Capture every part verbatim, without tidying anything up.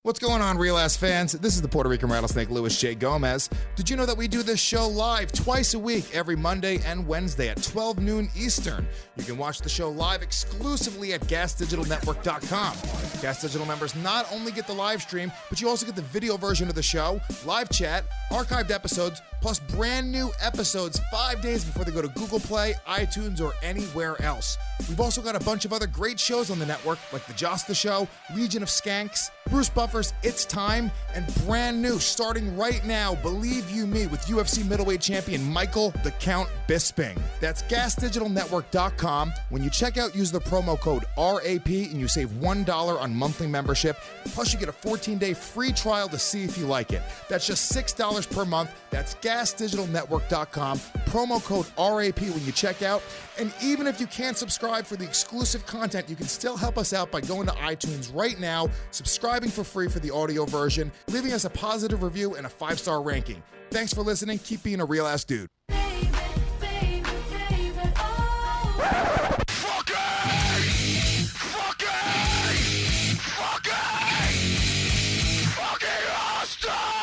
What's going on, Real Ass fans? This is the Puerto Rican Rattlesnake, Luis J. Gomez. Did you know that we do this show live twice a week, every Monday and Wednesday at twelve noon Eastern? You can watch the show live exclusively at gas digital network dot com. Gas Digital members not only get the live stream, but you also get the video version of the show, live chat, archived episodes, plus brand new episodes five days before they go to Google Play, iTunes, or anywhere else. We've also got a bunch of other great shows on the network, like The Joss the Show, Legion of Skanks, Bruce Buffer's It's Time, and brand new, starting right now, Believe You Me, with U F C middleweight champion Michael the Count Bisping. That's gas digital network dot com. When you check out, use the promo code R A P and you save one dollar on monthly membership. Plus, you get a fourteen day free trial to see if you like it. That's just six dollars per month. That's gas digital network dot com. Promo code R A P when you check out. And even if you can't subscribe for the exclusive content, you can still help us out by going to iTunes right now, subscribing for free for the audio version, leaving us a positive review and a five-star ranking. Thanks for listening. Keep being a real ass dude. Baby, baby, baby, oh. Fucking! Fucking! Fucking! Fucking hostile!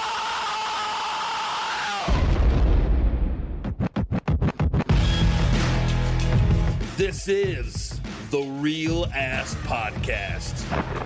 This is the Real Ass Podcast.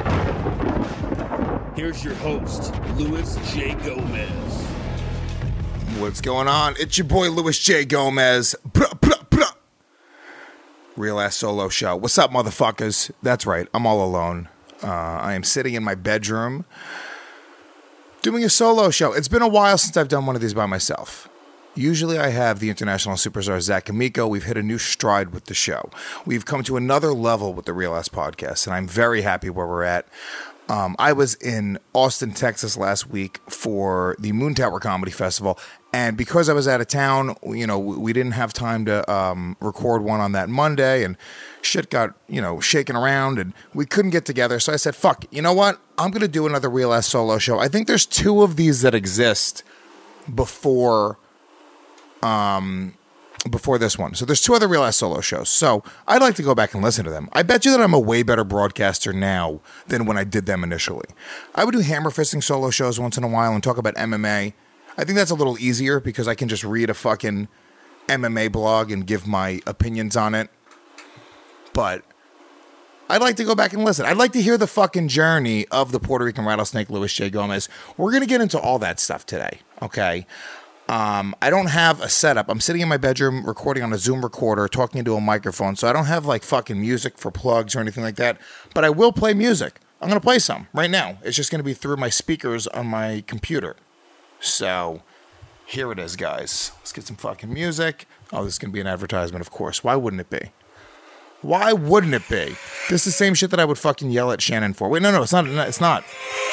Here's your host, Luis J. Gomez. What's going on? It's your boy Luis J. Gomez. Bruh, bruh, bruh. Real ass solo show. What's up, motherfuckers? That's right, I'm all alone. Uh, I am sitting in my bedroom doing a solo show. It's been a while since I've done one of these by myself. Usually I have the international superstar Zach Amico. We've hit a new stride with the show. We've come to another level with the Real Ass Podcast, and I'm very happy where we're at. Um, I was in Austin, Texas last week for the Moon Tower Comedy Festival, and because I was out of town, you know, we didn't have time to um, record one on that Monday, and shit got, you know, shaken around, and we couldn't get together, so I said, fuck, you know what? I'm going to do another Real Ass solo show. I think there's two of these that exist before... Um, before this one. So there's two other Real Ass solo shows. So I'd like to go back and listen to them. I bet you that I'm a way better broadcaster now than when I did them initially. I would do hammer fisting solo shows once in a while and talk about M M A. I think that's a little easier because I can just read a fucking M M A blog and give my opinions on it. But I'd like to go back and listen. I'd like to hear the fucking journey of the Puerto Rican Rattlesnake, Luis J. Gomez. We're going to get into all that stuff today, okay? Um, I don't have a setup. I'm sitting in my bedroom recording on a Zoom recorder, talking into a microphone, so I don't have like fucking music for plugs or anything like that, but I will play music. I'm going to play some right now. It's just going to be through my speakers on my computer. So here it is, guys. Let's get some fucking music. Oh, this is going to be an advertisement, of course. Why wouldn't it be? Why wouldn't it be? This is the same shit that I would fucking yell at Shannon for. Wait, no, no, it's not. It's not.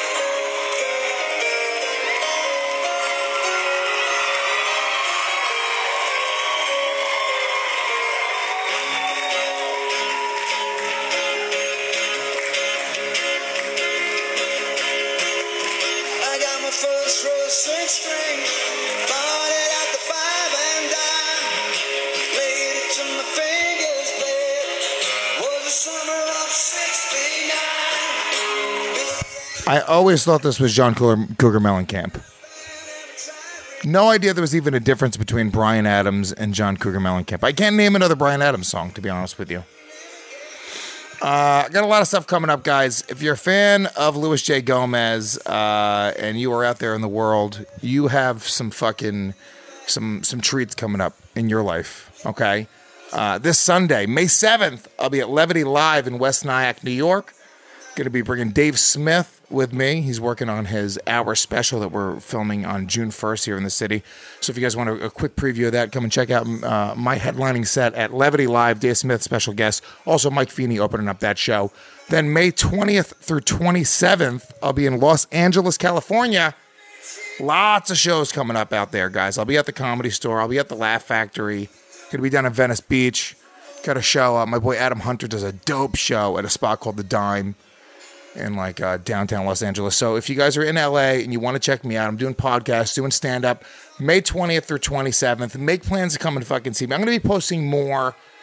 I always thought this was John Cougar, Cougar Mellencamp. No idea there was even a difference between Bryan Adams and John Cougar Mellencamp. I can't name another Bryan Adams song, to be honest with you. Uh, I got a lot of stuff coming up, guys. If you're a fan of Luis J. Gomez uh, and you are out there in the world, you have some fucking some some treats coming up in your life. Okay, uh, this Sunday, May seventh, I'll be at Levity Live in West Nyack, New York. Going to be bringing Dave Smith with me. He's working on his hour special that we're filming on June first here in the city. So if you guys want a, a quick preview of that, come and check out uh, my headlining set at Levity Live. Dave Smith, special guest. Also Mike Feeney opening up that show. Then May twentieth through twenty-seventh, I'll be in Los Angeles, California. Lots of shows coming up out there, guys. I'll be at the Comedy Store. I'll be at the Laugh Factory. Going to be down in Venice Beach. Got a show. Uh, my boy Adam Hunter does a dope show at a spot called The Dime in like uh, downtown Los Angeles. So if you guys are in L A and you want to check me out, I'm doing podcasts, doing stand-up, May twentieth through twenty-seventh. Make plans to come and fucking see me. I'm going to be posting more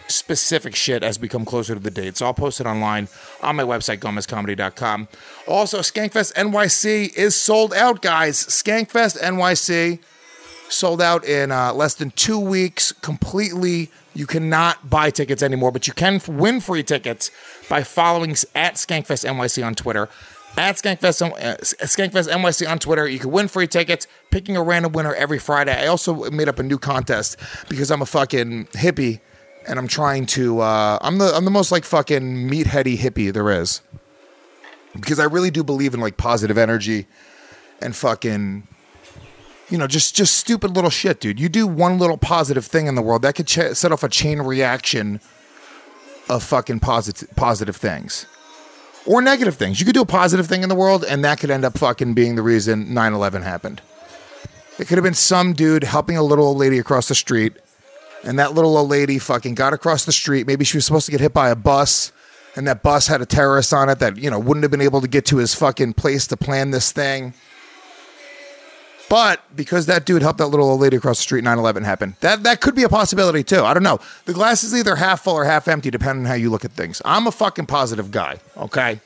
specific shit as we come closer to the date. So I'll post it online on my website, gomez comedy dot com. Also, Skankfest N Y C is sold out, guys. Skankfest N Y C sold out in uh, less than two weeks, completely. You cannot buy tickets anymore, but you can f- win free tickets by following s- at Skankfest N Y C on Twitter. At Skankfest, uh, Skankfest N Y C on Twitter. You can win free tickets, picking a random winner every Friday. I also made up a new contest because I'm a fucking hippie and I'm trying to, uh, I'm the I'm the most like fucking meatheady hippie there is. Because I really do believe in like positive energy and fucking, you know, just, just stupid little shit, dude. You do one little positive thing in the world, that could ch- set off a chain reaction of fucking positive positive things. Or negative things. You could do a positive thing in the world, and that could end up fucking being the reason nine eleven happened. It could have been some dude helping a little old lady across the street, and that little old lady fucking got across the street. Maybe she was supposed to get hit by a bus, and that bus had a terrorist on it that, you know, wouldn't have been able to get to his fucking place to plan this thing. But because that dude helped that little old lady across the street, nine eleven happened. That that could be a possibility too. I don't know. The glass is either half full or half empty, depending on how you look at things. I'm a fucking positive guy, okay?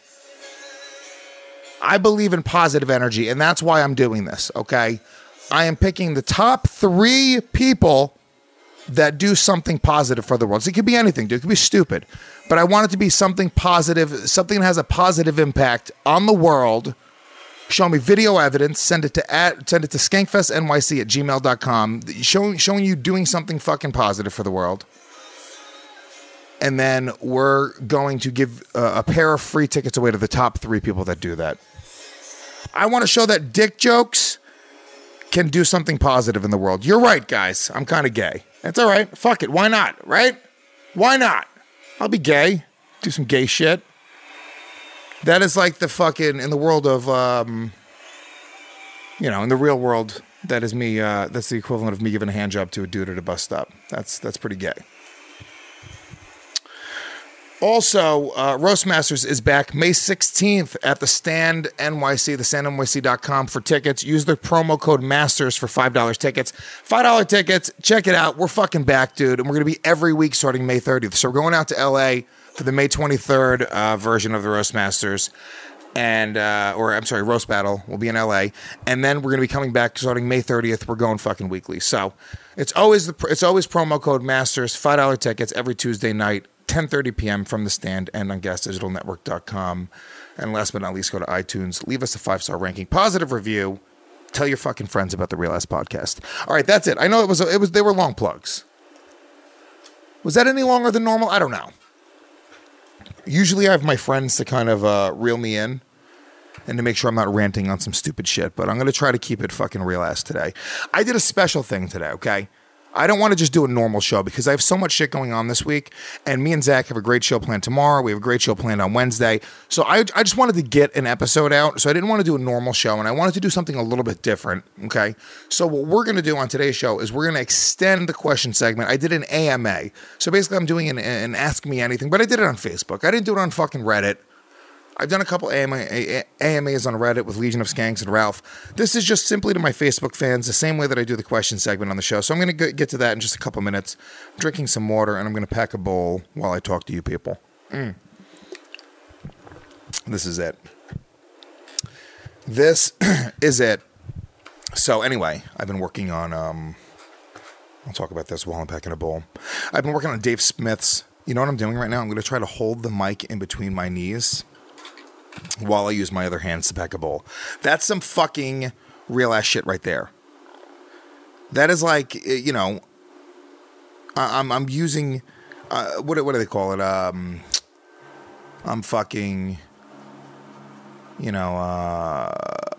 I believe in positive energy, and that's why I'm doing this, okay? I am picking the top three people that do something positive for the world. So it could be anything, dude. It could be stupid. But I want it to be something positive, something that has a positive impact on the world. Show me video evidence. Send it to at, send it to skankfestnyc at gmail dot com. Showing showing you doing something fucking positive for the world. And then we're going to give uh, a pair of free tickets away to the top three people that do that. I want to show that dick jokes can do something positive in the world. You're right, guys. I'm kind of gay. That's all right. Fuck it. Why not? Right? Why not? I'll be gay. Do some gay shit. That is like the fucking, in the world of, um, you know, in the real world, that is me, uh, that's the equivalent of me giving a hand job to a dude at a bus stop. That's that's pretty gay. Also, uh, Roastmasters is back May sixteenth at the Stand N Y C, the stand N Y C dot com for tickets. Use the promo code MASTERS for five dollars tickets. five dollars tickets. Check it out. We're fucking back, dude. And we're going to be every week starting May thirtieth. So we're going out to L A for the May twenty-third uh, version of the Roastmasters. And, uh, or I'm sorry, Roast Battle will be in L A. And then we're going to be coming back starting May thirtieth. We're going fucking weekly. So it's always the it's always promo code MASTERS, five dollars tickets every Tuesday night. ten thirty p.m. from the Stand and on gas digital network dot com. And last but not least, go to iTunes, leave us a five-star ranking, positive review, tell your fucking friends about the Real Ass Podcast. All right, that's it. I know it was it was they were long plugs. Was that any longer than normal? I don't know. Usually I have my friends to kind of uh, reel me in and to make sure I'm not ranting on some stupid shit, but I'm going to try to keep it fucking real ass today. I did a special thing today, okay? I don't want to just do a normal show because I have so much shit going on this week, and me and Zach have a great show planned tomorrow. We have a great show planned on Wednesday. So I, I just wanted to get an episode out, so I didn't want to do a normal show, and I wanted to do something a little bit different, okay? So what we're going to do on today's show is we're going to extend the question segment. I did an A M A. So basically I'm doing an, an Ask Me Anything, but I did it on Facebook. I didn't do it on fucking Reddit. I've done a couple A M A, A M As on Reddit with Legion of Skanks and Ralph. This is just simply to my Facebook fans, the same way that I do the question segment on the show. So I'm going to get to that in just a couple minutes. I'm drinking some water, and I'm going to pack a bowl while I talk to you people. Mm. This is it. This is it. So anyway, I've been working on, um, I'll talk about this while I'm packing a bowl. I've been working on Dave Smith's. You know what I'm doing right now? I'm going to try to hold the mic in between my knees while I use my other hands to pack a bowl. That's some fucking real ass shit right there. That is like, you know, I'm I'm using, uh, what what do they call it? Um, I'm fucking, you know, uh,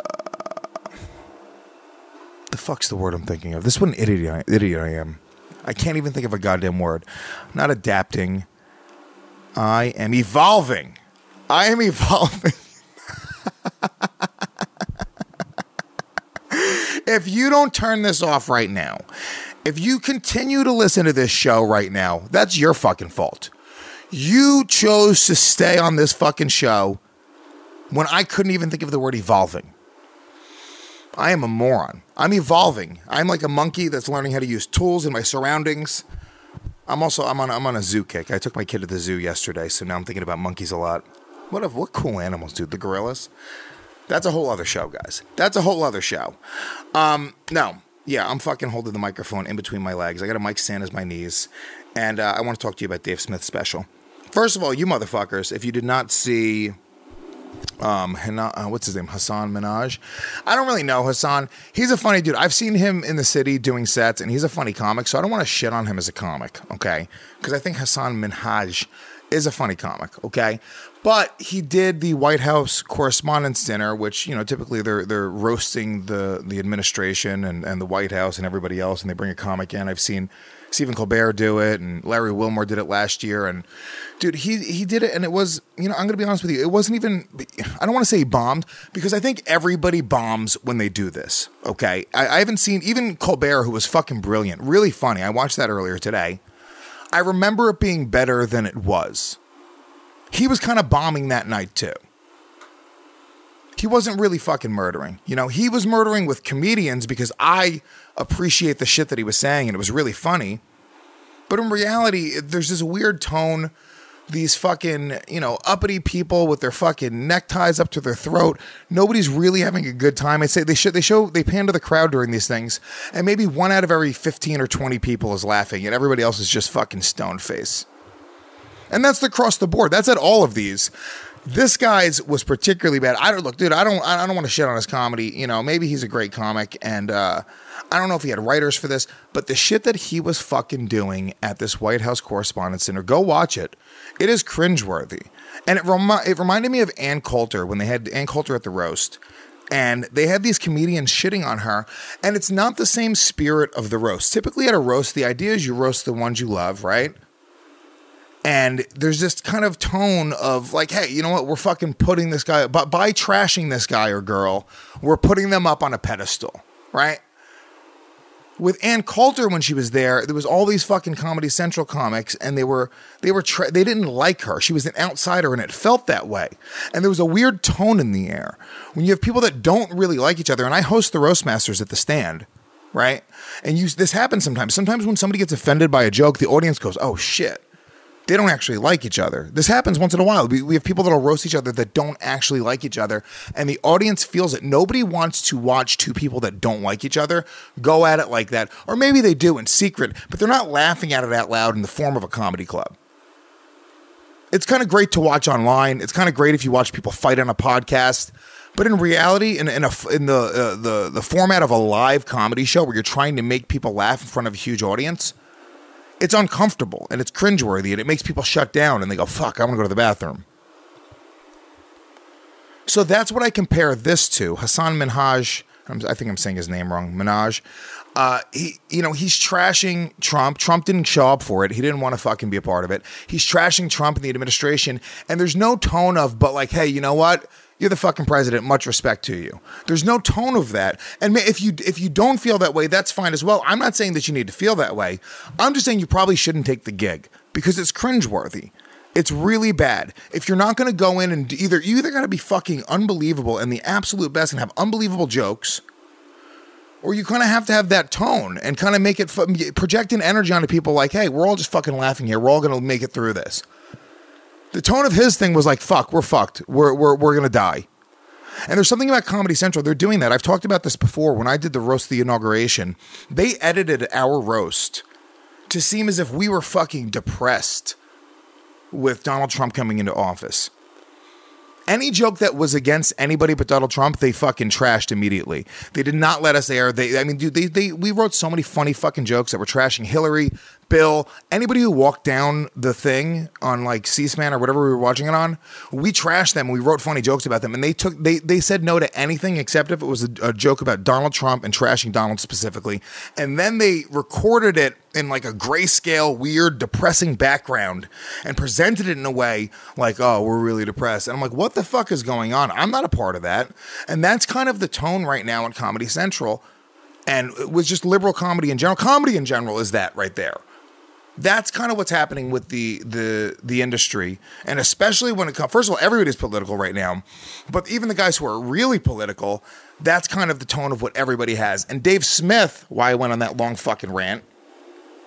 the fuck's the word I'm thinking of? This is what an idiot I, idiot I am. I can't even think of a goddamn word. I'm not adapting. I am evolving. I am evolving. If you don't turn this off right now, if you continue to listen to this show right now, that's your fucking fault. You chose to stay on this fucking show when I couldn't even think of the word evolving. I am a moron. I'm evolving. I'm like a monkey that's learning how to use tools in my surroundings. I'm also I'm on I'm on a zoo kick. I took my kid to the zoo yesterday, so now I'm thinking about monkeys a lot. What if, what cool animals, dude? The gorillas. That's a whole other show, guys. That's a whole other show. Um, no, yeah, I'm fucking holding the microphone in between my legs. I got a mic stand as my knees, and uh, I want to talk to you about Dave Smith's special. First of all, you motherfuckers, if you did not see. Um, Hina, uh, what's his name? Hassan Minhaj. I don't really know Hassan. He's a funny dude. I've seen him in the city doing sets, and he's a funny comic. So I don't want to shit on him as a comic, okay? Because I think Hassan Minhaj is a funny comic, okay? But he did the White House Correspondents' Dinner, which, you know, typically they're they're roasting the the administration and, and the White House and everybody else, and they bring a comic in. I've seen Stephen Colbert do it, and Larry Wilmore did it last year. And dude, he he did it, and it was, you know, I'm going to be honest with you, it wasn't even, I don't want to say he bombed, because I think everybody bombs when they do this, okay? I, I haven't seen, even Colbert, who was fucking brilliant, really funny. I watched that earlier today. I remember it being better than it was. He was kind of bombing that night, too. He wasn't really fucking murdering. You know, he was murdering with comedians because I appreciate the shit that he was saying, and it was really funny. But in reality, there's this weird tone. These fucking, you know, uppity people with their fucking neckties up to their throat. Nobody's really having a good time. I say they show, they show, they pan to the crowd during these things, and maybe one out of every fifteen or twenty people is laughing, and everybody else is just fucking stone face. And that's across the board. That's at all of these. This guy's was particularly bad. I don't look, dude. I don't. I don't want to shit on his comedy. You know, maybe he's a great comic, and uh, I don't know if he had writers for this, but the shit that he was fucking doing at this White House Correspondents' Dinner, go watch it. It is cringeworthy, and it remi- it reminded me of Ann Coulter when they had Ann Coulter at the roast, and they had these comedians shitting on her, and it's not the same spirit of the roast. Typically, at a roast, the idea is you roast the ones you love, right? And there's this kind of tone of like, hey, you know what? We're fucking putting this guy, but by trashing this guy or girl, we're putting them up on a pedestal, right? With Ann Coulter, when she was there, there was all these fucking Comedy Central comics, and they were, they were, tra- they didn't like her. She was an outsider, and it felt that way. And there was a weird tone in the air. When you have people that don't really like each other, and I host the Roast Masters at the Stand, right? And you, this happens sometimes. Sometimes when somebody gets offended by a joke, the audience goes, oh shit. They don't actually like each other. This happens once in a while. We, we have people that'll roast each other that don't actually like each other, and the audience feels it. Nobody wants to watch two people that don't like each other go at it like that. Or maybe they do in secret, but they're not laughing at it out loud in the form of a comedy club. It's kind of great to watch online. It's kind of great if you watch people fight on a podcast. But in reality, in, in, a, in the, uh, the, the format of a live comedy show where you're trying to make people laugh in front of a huge audience, it's uncomfortable, and it's cringeworthy, and it makes people shut down, and they go, fuck, I'm going to go to the bathroom. So that's what I compare this to. Hassan Minhaj, I'm, I think I'm saying his name wrong, Minhaj. Uh, he, you know, he's trashing Trump. Trump didn't show up for it. He didn't want to fucking be a part of it. He's trashing Trump and the administration, and there's no tone of, but like, hey, you know what? You're the fucking president. Much respect to you. There's no tone of that. And if you if you don't feel that way, that's fine as well. I'm not saying that you need to feel that way. I'm just saying you probably shouldn't take the gig because it's cringeworthy. It's really bad. If you're not going to go in and either, you either got to be fucking unbelievable and the absolute best and have unbelievable jokes, or you kind of have to have that tone and kind of make it, project an energy onto people like, hey, we're all just fucking laughing here. We're all going to make it through this. The tone of his thing was like, fuck, we're fucked. We're, we're, we're going to die. And there's something about Comedy Central. They're doing that. I've talked about this before. When I did the roast of the inauguration, they edited our roast to seem as if we were fucking depressed with Donald Trump coming into office. Any joke that was against anybody but Donald Trump, they fucking trashed immediately. They did not let us air. They, I mean, dude, they, they, we wrote so many funny fucking jokes that were trashing Hillary, Bill, anybody who walked down the thing on like C-SPAN or whatever we were watching it on. We trashed them. We wrote funny jokes about them, and they took they they said no to anything except if it was a, a joke about Donald Trump and trashing Donald specifically. And then they recorded it in like a grayscale, weird, depressing background and presented it in a way like, oh, we're really depressed. And I'm like, what the fuck is going on? I'm not a part of that. And that's kind of the tone right now on Comedy Central. And it was just liberal comedy in general. Comedy in general is that right there. That's kind of what's happening with the the the industry, and especially when it comes. First of all, everybody's political right now, but even the guys who are really political, that's kind of the tone of what everybody has. And Dave Smith, why I went on that long fucking rant,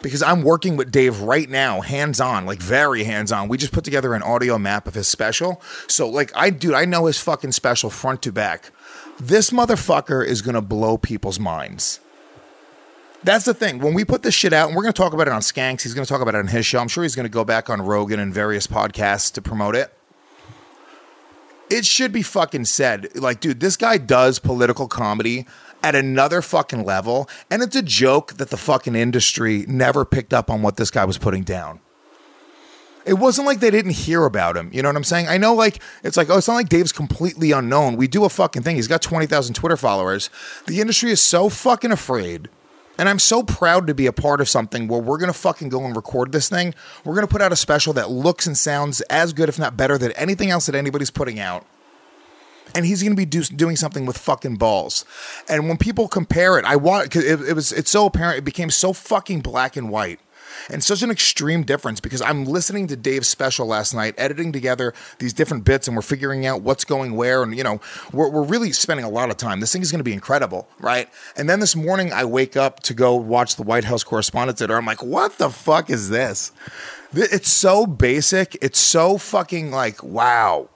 because I'm working with Dave right now, hands-on, like very hands-on. We just put together an audio map of his special. So like I dude, I know his fucking special front to back. This motherfucker is going to blow people's minds. That's the thing. When we put this shit out, and we're going to talk about it on Skanks, he's going to talk about it on his show. I'm sure he's going to go back on Rogan and various podcasts to promote it. It should be fucking said. Like, dude, this guy does political comedy at another fucking level, and it's a joke that the fucking industry never picked up on what this guy was putting down. It wasn't like they didn't hear about him. You know what I'm saying? I know, like, it's like, oh, it's not like Dave's completely unknown. We do a fucking thing. He's got twenty thousand Twitter followers. The industry is so fucking afraid. And I'm so proud to be a part of something where we're going to fucking go and record this thing. We're going to put out a special that looks and sounds as good, if not better, than anything else that anybody's putting out. And he's going to be do, doing something with fucking balls. And when people compare it, I want, cause it, it was, it's so apparent, it became so fucking black and white. And such an extreme difference because I'm listening to Dave's special last night, editing together these different bits, and we're figuring out what's going where. And, you know, we're, we're really spending a lot of time. This thing is going to be incredible, right? And then this morning I wake up to go watch the White House Correspondents' Dinner. I'm like, what the fuck is this? It's so basic. It's so fucking like, wow.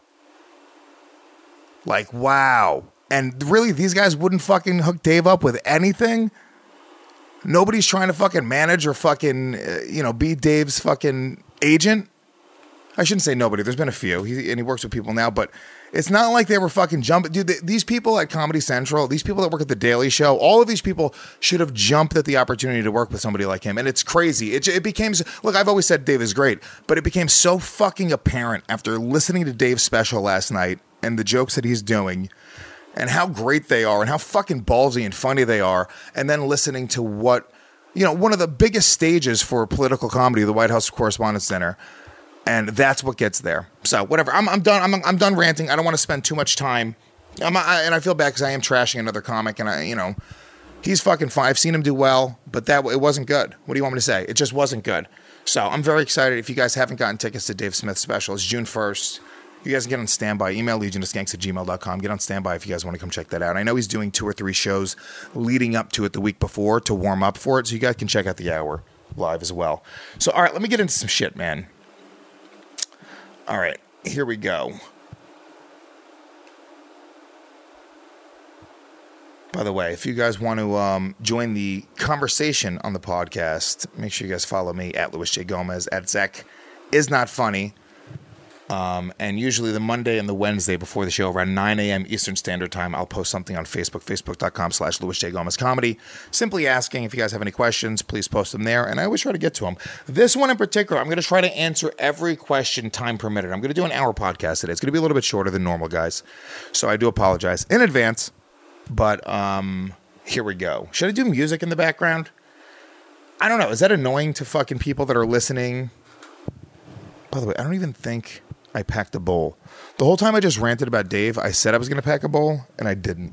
Like, wow. And really, these guys wouldn't fucking hook Dave up with anything? Nobody's trying to fucking manage or fucking, uh, you know, be Dave's fucking agent. I shouldn't say nobody. There's been a few. He, and he works with people now, but it's not like they were fucking jumping. Dude, th- these people at Comedy Central, these people that work at The Daily Show, all of these people should have jumped at the opportunity to work with somebody like him. And it's crazy. It, it became, look, I've always said Dave is great, but it became so fucking apparent after listening to Dave's special last night and the jokes that he's doing and how great they are and how fucking ballsy and funny they are. And then listening to what, you know, one of the biggest stages for political comedy, the White House Correspondents' Dinner. And that's what gets there. So whatever. I'm, I'm done. I'm, I'm done ranting. I don't want to spend too much time. I'm, I, and I feel bad because I am trashing another comic. And I, you know, he's fucking fine. I've seen him do well, but that it wasn't good. What do you want me to say? It just wasn't good. So I'm very excited. If you guys haven't gotten tickets to Dave Smith's special, it's June first. You guys can get on standby. Email legion of skanks at gmail dot com. Get on standby if you guys want to come check that out. I know he's doing two or three shows leading up to it the week before to warm up for it. So you guys can check out the hour live as well. So, all right, let me get into some shit, man. All right, here we go. By the way, if you guys want to um, join the conversation on the podcast, make sure you guys follow me at Louis J. Gomez, at Zach Is Not Funny. Um, and usually the Monday and the Wednesday before the show around nine a.m. Eastern Standard Time, I'll post something on Facebook, facebook.com slash Louis J. Gomez Comedy. Simply asking if you guys have any questions, please post them there. And I always try to get to them. This one in particular, I'm going to try to answer every question time permitted. I'm going to do an hour podcast today. It's going to be a little bit shorter than normal, guys. So I do apologize in advance. But um, here we go. Should I do music in the background? I don't know. Is that annoying to fucking people that are listening? By the way, I don't even think I packed a bowl. The whole time I just ranted about Dave, I said I was going to pack a bowl, and I didn't.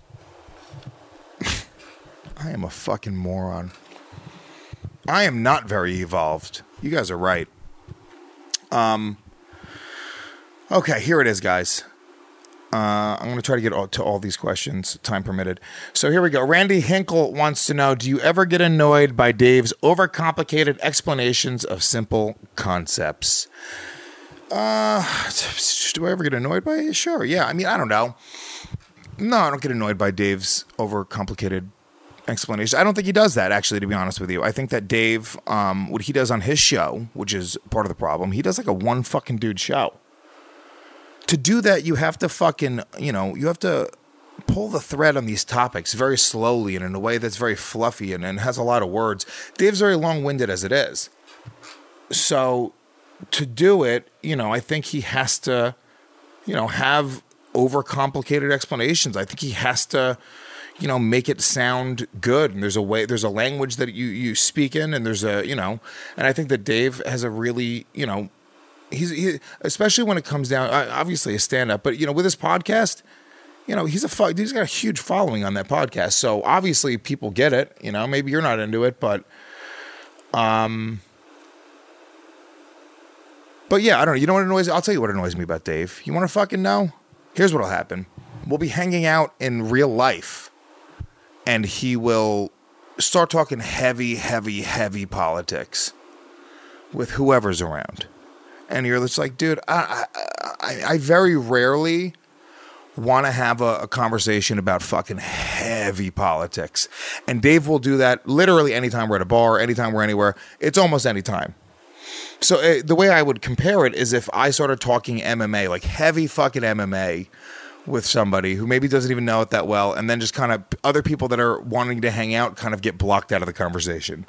I am a fucking moron. I am not very evolved. You guys are right. Um. Okay, here it is, guys. Uh, I'm going to try to get all, to all these questions, time permitted. So here we go. Randy Hinkle wants to know, do you ever get annoyed by Dave's overcomplicated explanations of simple concepts? Uh, do I ever get annoyed by it? Sure, yeah. I mean, I don't know. No, I don't get annoyed by Dave's overcomplicated explanations. I don't think he does that, actually, to be honest with you. I think that Dave, um, what he does on his show, which is part of the problem, he does like a one fucking dude show. To do that, you have to fucking, you know, you have to pull the thread on these topics very slowly and in a way that's very fluffy and, and has a lot of words. Dave's very long-winded as it is. So to do it, you know, I think he has to, you know, have overcomplicated explanations. I think he has to, you know, make it sound good. And there's a way, there's a language that you, you speak in, and there's a, you know, and I think that Dave has a really, you know, he's, he, especially when it comes down, obviously a stand-up, but, you know, with his podcast, you know, he's a, he's got a huge following on that podcast. So obviously people get it, you know, maybe you're not into it, but, um, but yeah, I don't know. You know what annoys, I'll tell you what annoys me about Dave. You want to fucking know? Here's what'll happen. We'll be hanging out in real life, and he will start talking heavy, heavy, heavy politics with whoever's around. And you're just like, dude, I, I, I, I very rarely want to have a, a conversation about fucking heavy politics. And Dave will do that literally anytime we're at a bar, anytime we're anywhere. It's almost any time. So uh, the way I would compare it is if I started talking M M A, like heavy fucking M M A with somebody who maybe doesn't even know it that well, and then just kind of other people that are wanting to hang out kind of get blocked out of the conversation.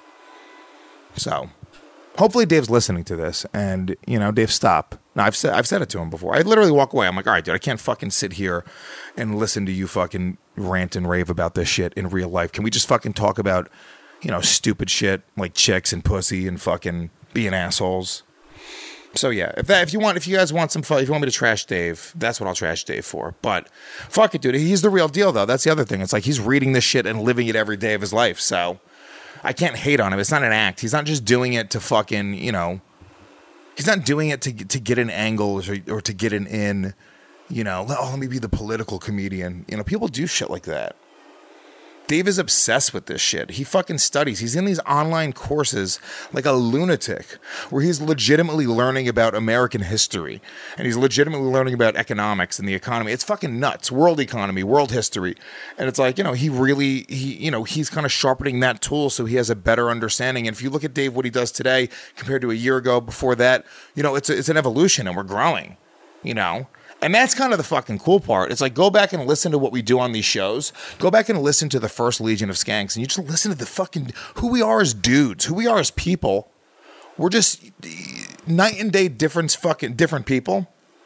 So hopefully Dave's listening to this, and, you know, Dave, stop. No, I've said I've said it to him before. I literally walk away. I'm like, all right, dude, I can't fucking sit here and listen to you fucking rant and rave about this shit in real life. Can we just fucking talk about, you know, stupid shit like chicks and pussy and fucking being assholes? So yeah, if that if you want, if you guys want some fun, if you want me to trash Dave, that's what I'll trash Dave for. But fuck it, dude. He's the real deal, though. That's the other thing. It's like he's reading this shit and living it every day of his life. So I can't hate on him. It's not an act. He's not just doing it to fucking, you know, he's not doing it to to get an angle or, or to get an in, you know, oh, let me be the political comedian. You know, people do shit like that. Dave is obsessed with this shit. He fucking studies. He's in these online courses like a lunatic where he's legitimately learning about American history and he's legitimately learning about economics and the economy. It's fucking nuts. World economy, world history. And it's like, you know, he really, he, you know, he's kind of sharpening that tool so he has a better understanding. And if you look at Dave, what he does today compared to a year ago before that, you know, it's a, it's an evolution and we're growing, you know. And that's kind of the fucking cool part. It's like, go back and listen to what we do on these shows. Go back and listen to the first Legion of Skanks. And you just listen to the fucking, who we are as dudes, who we are as people. We're just night and day difference, fucking different people.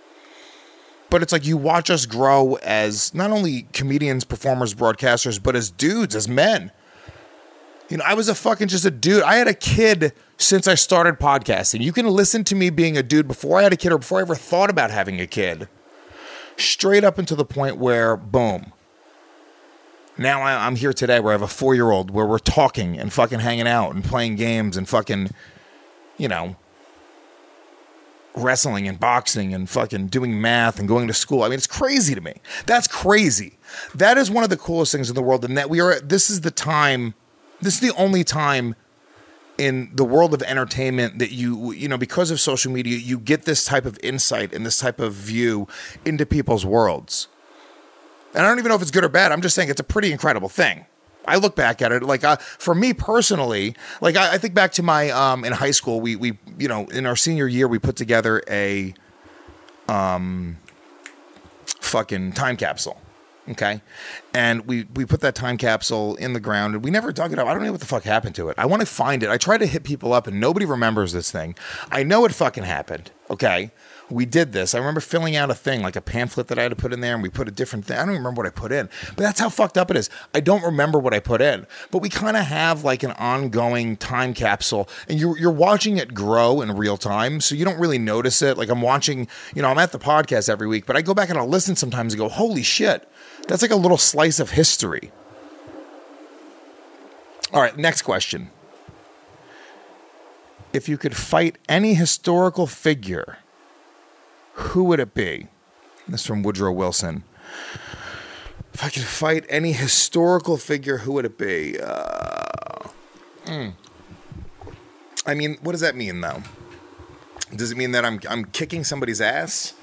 But it's like you watch us grow as not only comedians, performers, broadcasters, but as dudes, as men. You know, I was a fucking just a dude. I had a kid since I started podcasting. You can listen to me being a dude before I had a kid or before I ever thought about having a kid. Straight up until the point where, boom. Now I, I'm here today where I have a four-year-old where we're talking and fucking hanging out and playing games and fucking, you know, wrestling and boxing and fucking doing math and going to school. I mean, it's crazy to me. That's crazy. That is one of the coolest things in the world. And that we are, this is the time, this is the only time in the world of entertainment that you, you know, because of social media, you get this type of insight and this type of view into people's worlds. And I don't even know if it's good or bad. I'm just saying it's a pretty incredible thing. I look back at it like, uh, for me personally, like I, I think back to my, um, in high school, we, we, you know, in our senior year, we put together a, um, fucking time capsule. Okay. And we, we put that time capsule in the ground and we never dug it up. I don't know what the fuck happened to it. I want to find it. I try to hit people up and nobody remembers this thing. I know it fucking happened. Okay. We did this. I remember filling out a thing, like a pamphlet that I had to put in there and we put a different thing. I don't even remember what I put in, but that's how fucked up it is. I don't remember what I put in, but we kind of have like an ongoing time capsule and you're, you're watching it grow in real time. So you don't really notice it. Like I'm watching, you know, I'm at the podcast every week, but I go back and I'll listen sometimes and go, holy shit. That's like a little slice of history. All right, next question. If you could fight any historical figure, who would it be? This is from Woodrow Wilson. If I could fight any historical figure, who would it be? Uh, mm. I mean, what does that mean, though? Does it mean that I'm I'm kicking somebody's ass?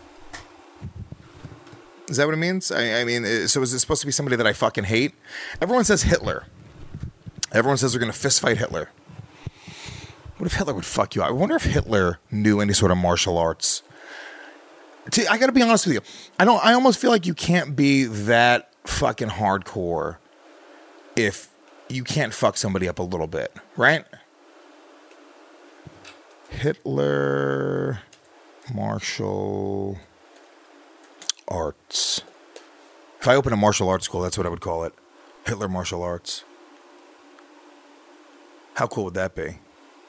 Is that what it means? I, I mean, so is it supposed to be somebody that I fucking hate? Everyone says Hitler. Everyone says they're going to fist fight Hitler. What if Hitler would fuck you? I wonder if Hitler knew any sort of martial arts. I got to be honest with you. I don't. I almost feel like you can't be that fucking hardcore if you can't fuck somebody up a little bit, right? Hitler martial arts. If I open a martial arts school, that's what I would call it. Hitler martial arts. How cool would that be?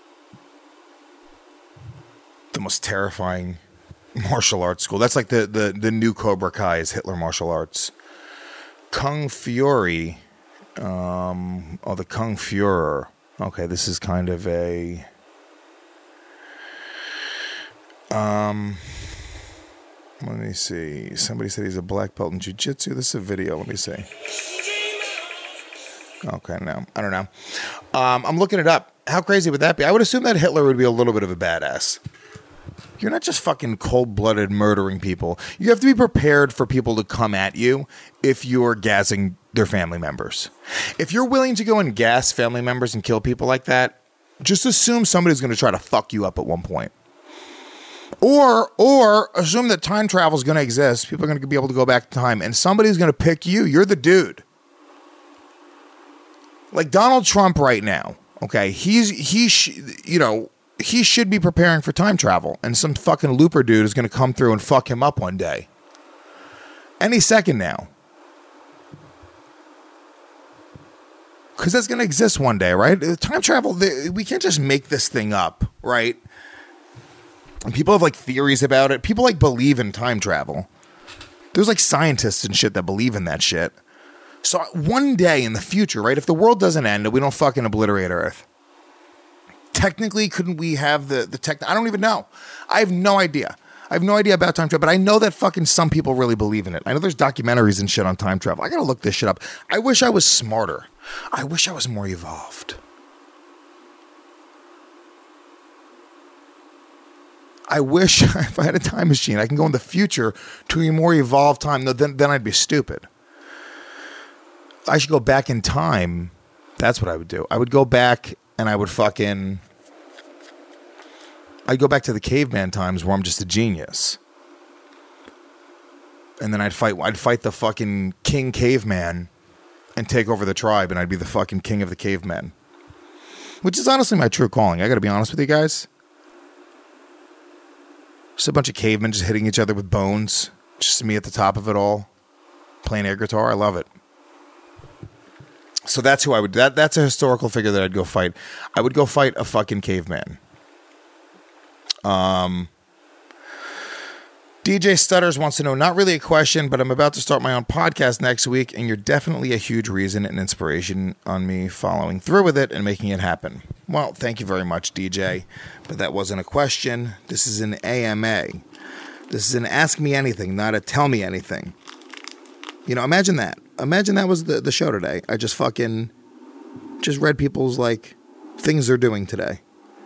The most terrifying martial arts school. That's like the, the, the new Cobra Kai is Hitler martial arts. Kung Fury. Um, oh, the Kung Fuhrer. Okay, this is kind of a... Um... Let me see. Somebody said he's a black belt in jiu-jitsu. This is a video. Let me see. Okay, no, I don't know. Um, I'm looking it up. How crazy would that be? I would assume that Hitler would be a little bit of a badass. You're not just fucking cold-blooded murdering people. You have to be prepared for people to come at you if you're gassing their family members. If you're willing to go and gas family members and kill people like that, just assume somebody's going to try to fuck you up at one point. Or or assume that time travel is going to exist. People are going to be able to go back in time, and somebody's going to pick you. You're the dude. Like Donald Trump right now, okay? He's he sh- you know, he should be preparing for time travel, and some fucking looper dude is going to come through and fuck him up one day. Any second now. Because that's going to exist one day, right? Time travel, we can't just make this thing up, right? And people have like theories about it. People like believe in time travel. There's like scientists and shit that believe in that shit. So one day in the future, right? If the world doesn't end and we don't fucking obliterate Earth, technically, couldn't we have the, the tech? I don't even know. I have no idea. I have no idea about time travel, but I know that fucking some people really believe in it. I know there's documentaries and shit on time travel. I gotta look this shit up. I wish I was smarter. I wish I was more evolved. I wish if I had a time machine, I can go in the future to a more evolved time. No, then, then I'd be stupid. I should go back in time. That's what I would do. I would go back and I would fucking... I'd go back to the caveman times where I'm just a genius. And then I'd fight I'd fight the fucking king caveman and take over the tribe, and I'd be the fucking king of the cavemen. Which is honestly my true calling. I gotta be honest with you guys. Just a bunch of cavemen just hitting each other with bones. Just me at the top of it all. Playing air guitar. I love it. So that's who I would... That, that's a historical figure that I'd go fight. I would go fight a fucking caveman. Um... D J Stutters wants to know, not really a question, but I'm about to start my own podcast next week, and you're definitely a huge reason and inspiration on me following through with it and making it happen. Well, thank you very much, D J, but that wasn't a question. This is an A M A. This is an ask me anything, not a tell me anything. You know, imagine that. Imagine that was the, the show today. I just fucking just read people's, like, things they're doing today.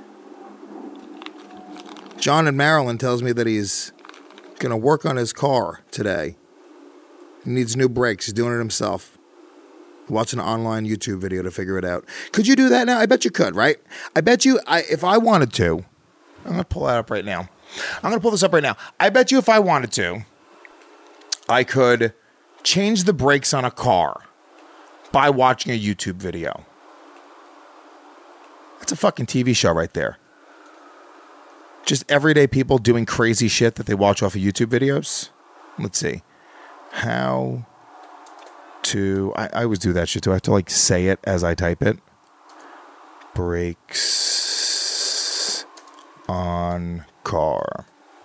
John in Maryland tells me that he's going to work on his car today. He needs new brakes. He's doing it himself. Watch an online YouTube video to figure it out. Could you do that now? I bet you could, right? I bet you, I, if I wanted to, I'm going to pull that up right now. I'm going to pull this up right now. I bet you if I wanted to, I could change the brakes on a car by watching a YouTube video. That's a fucking T V show right there. Just everyday people doing crazy shit that they watch off of YouTube videos. Let's see. How to... I, I always do that shit too. I have to like say it as I type it. Brakes on car.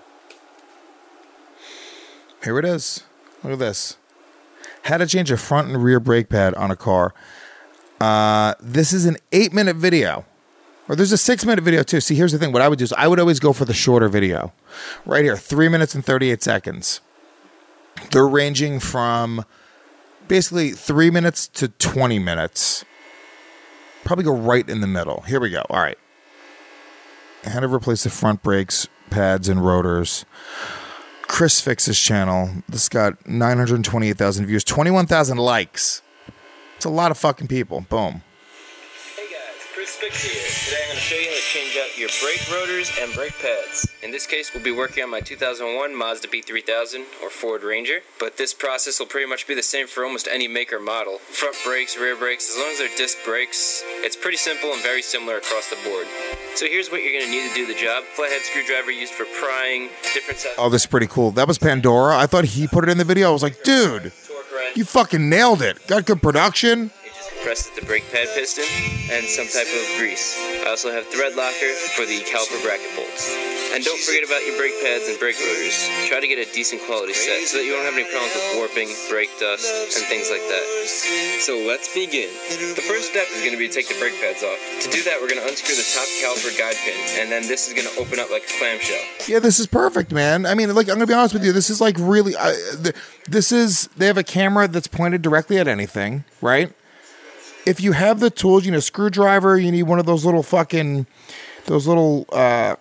Here it is. Look at this. How to change a front and rear brake pad on a car. Uh, this is an eight minute video. Or there's a six-minute video, too. See, here's the thing. What I would do is I would always go for the shorter video. Right here, three minutes and thirty-eight seconds. They're ranging from basically three minutes to twenty minutes. Probably go right in the middle. Here we go. All right. How to replace the front brakes, pads, and rotors. Chris Fix's channel. This got nine hundred twenty-eight thousand views, twenty-one thousand likes. It's a lot of fucking people. Boom. Fix here. Today I'm going to show you how to change out your brake rotors and brake pads. In this case, we'll be working on my two thousand one Mazda B three thousand or Ford Ranger, but this process will pretty much be the same for almost any make or model. Front brakes, rear brakes, as long as they're disc brakes, it's pretty simple and very similar across the board. So here's what you're going to need to do the job. Flathead screwdriver used for prying, different sizes. Oh, this is pretty cool. That was Pandora. I thought he put it in the video. I was like, dude, you fucking nailed it. Got good production. Press the brake pad piston, and some type of grease. I also have thread locker for the caliper bracket bolts. And don't forget about your brake pads and brake rotors. Try to get a decent quality set so that you don't have any problems with warping, brake dust, and things like that. So let's begin. The first step is going to be to take the brake pads off. To do that, we're going to unscrew the top caliper guide pin, and then this is going to open up like a clamshell. Yeah, this is perfect, man. I mean, like, I'm going to be honest with you. This is like really, uh, th- this is, they have a camera that's pointed directly at anything, right? if you have the tools, you know, screwdriver, you need one of those little fucking, those little uh,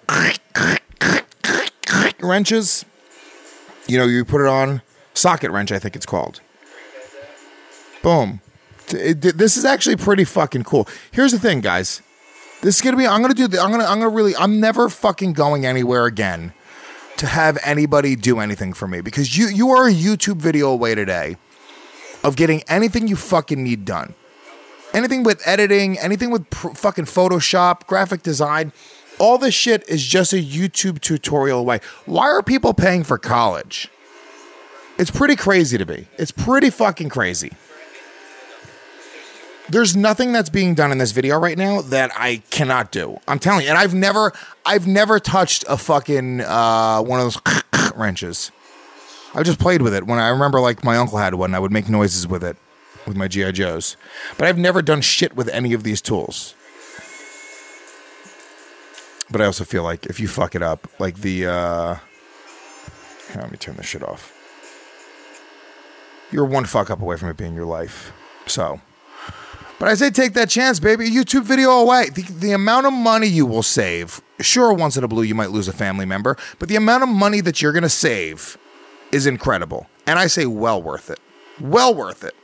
wrenches. You know, you put it on, socket wrench, I think it's called. Boom. It, it, this is actually pretty fucking cool. Here's the thing, guys. This is gonna be. I'm gonna do. The, I'm gonna. I'm gonna really. I'm never fucking going anywhere again to have anybody do anything for me, because you you are a YouTube video away today of getting anything you fucking need done. Anything with editing, anything with pr- fucking Photoshop, graphic design, all this shit is just a YouTube tutorial away. Why are people paying for college? It's pretty crazy to me. It's pretty fucking crazy. There's nothing that's being done in this video right now that I cannot do. I'm telling you. And I've never, I've never touched a fucking, uh, one of those wrenches. I just played with it when I remember, like, my uncle had one. I would make noises with it, with my G I Joes. But I've never done shit with any of these tools. But I also feel like if you fuck it up, like the, uh, here, let me turn this shit off. You're one fuck up away from it being your life. So. But I say take that chance, baby. A YouTube video away. The, the amount of money you will save, sure, once in a blue you might lose a family member, but the amount of money that you're going to save is incredible. And I say well worth it. Well worth it.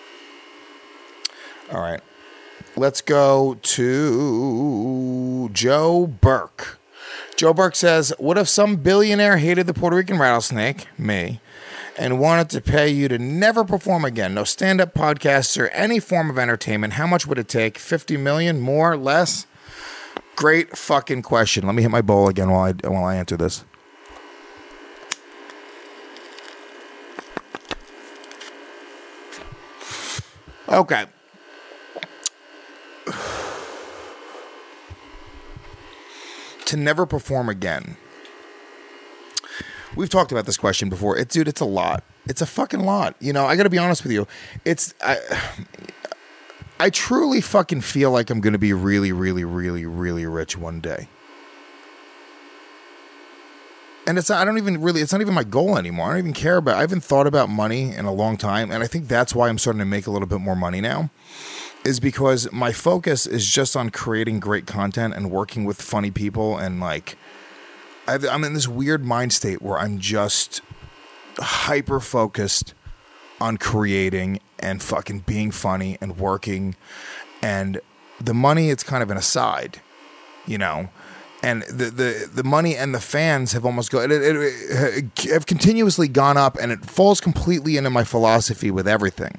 All right. Let's go to Joe Burke. Joe Burke says, what if some billionaire hated the Puerto Rican rattlesnake, me, and wanted to pay you to never perform again? No stand-up podcasts or any form of entertainment. How much would it take? fifty million? More? Less? Great fucking question. Let me hit my bowl again while I while I answer this. Okay. To never perform again. We've talked about this question before. It's, dude, it's a lot. It's a fucking lot. You know, I got to be honest with you. It's, I, I truly fucking feel like I'm going to be really, really, really, really rich one day. And it's, I don't even really, it's not even my goal anymore. I don't even care about, I haven't thought about money in a long time. And I think that's why I'm starting to make a little bit more money now, is because my focus is just on creating great content and working with funny people. And like, I've, I'm in this weird mind state where I'm just hyper focused on creating and fucking being funny and working, and the money, it's kind of an aside, you know, and the, the, the money and the fans have almost go, it, it, it, have continuously gone up, and it falls completely into my philosophy with everything.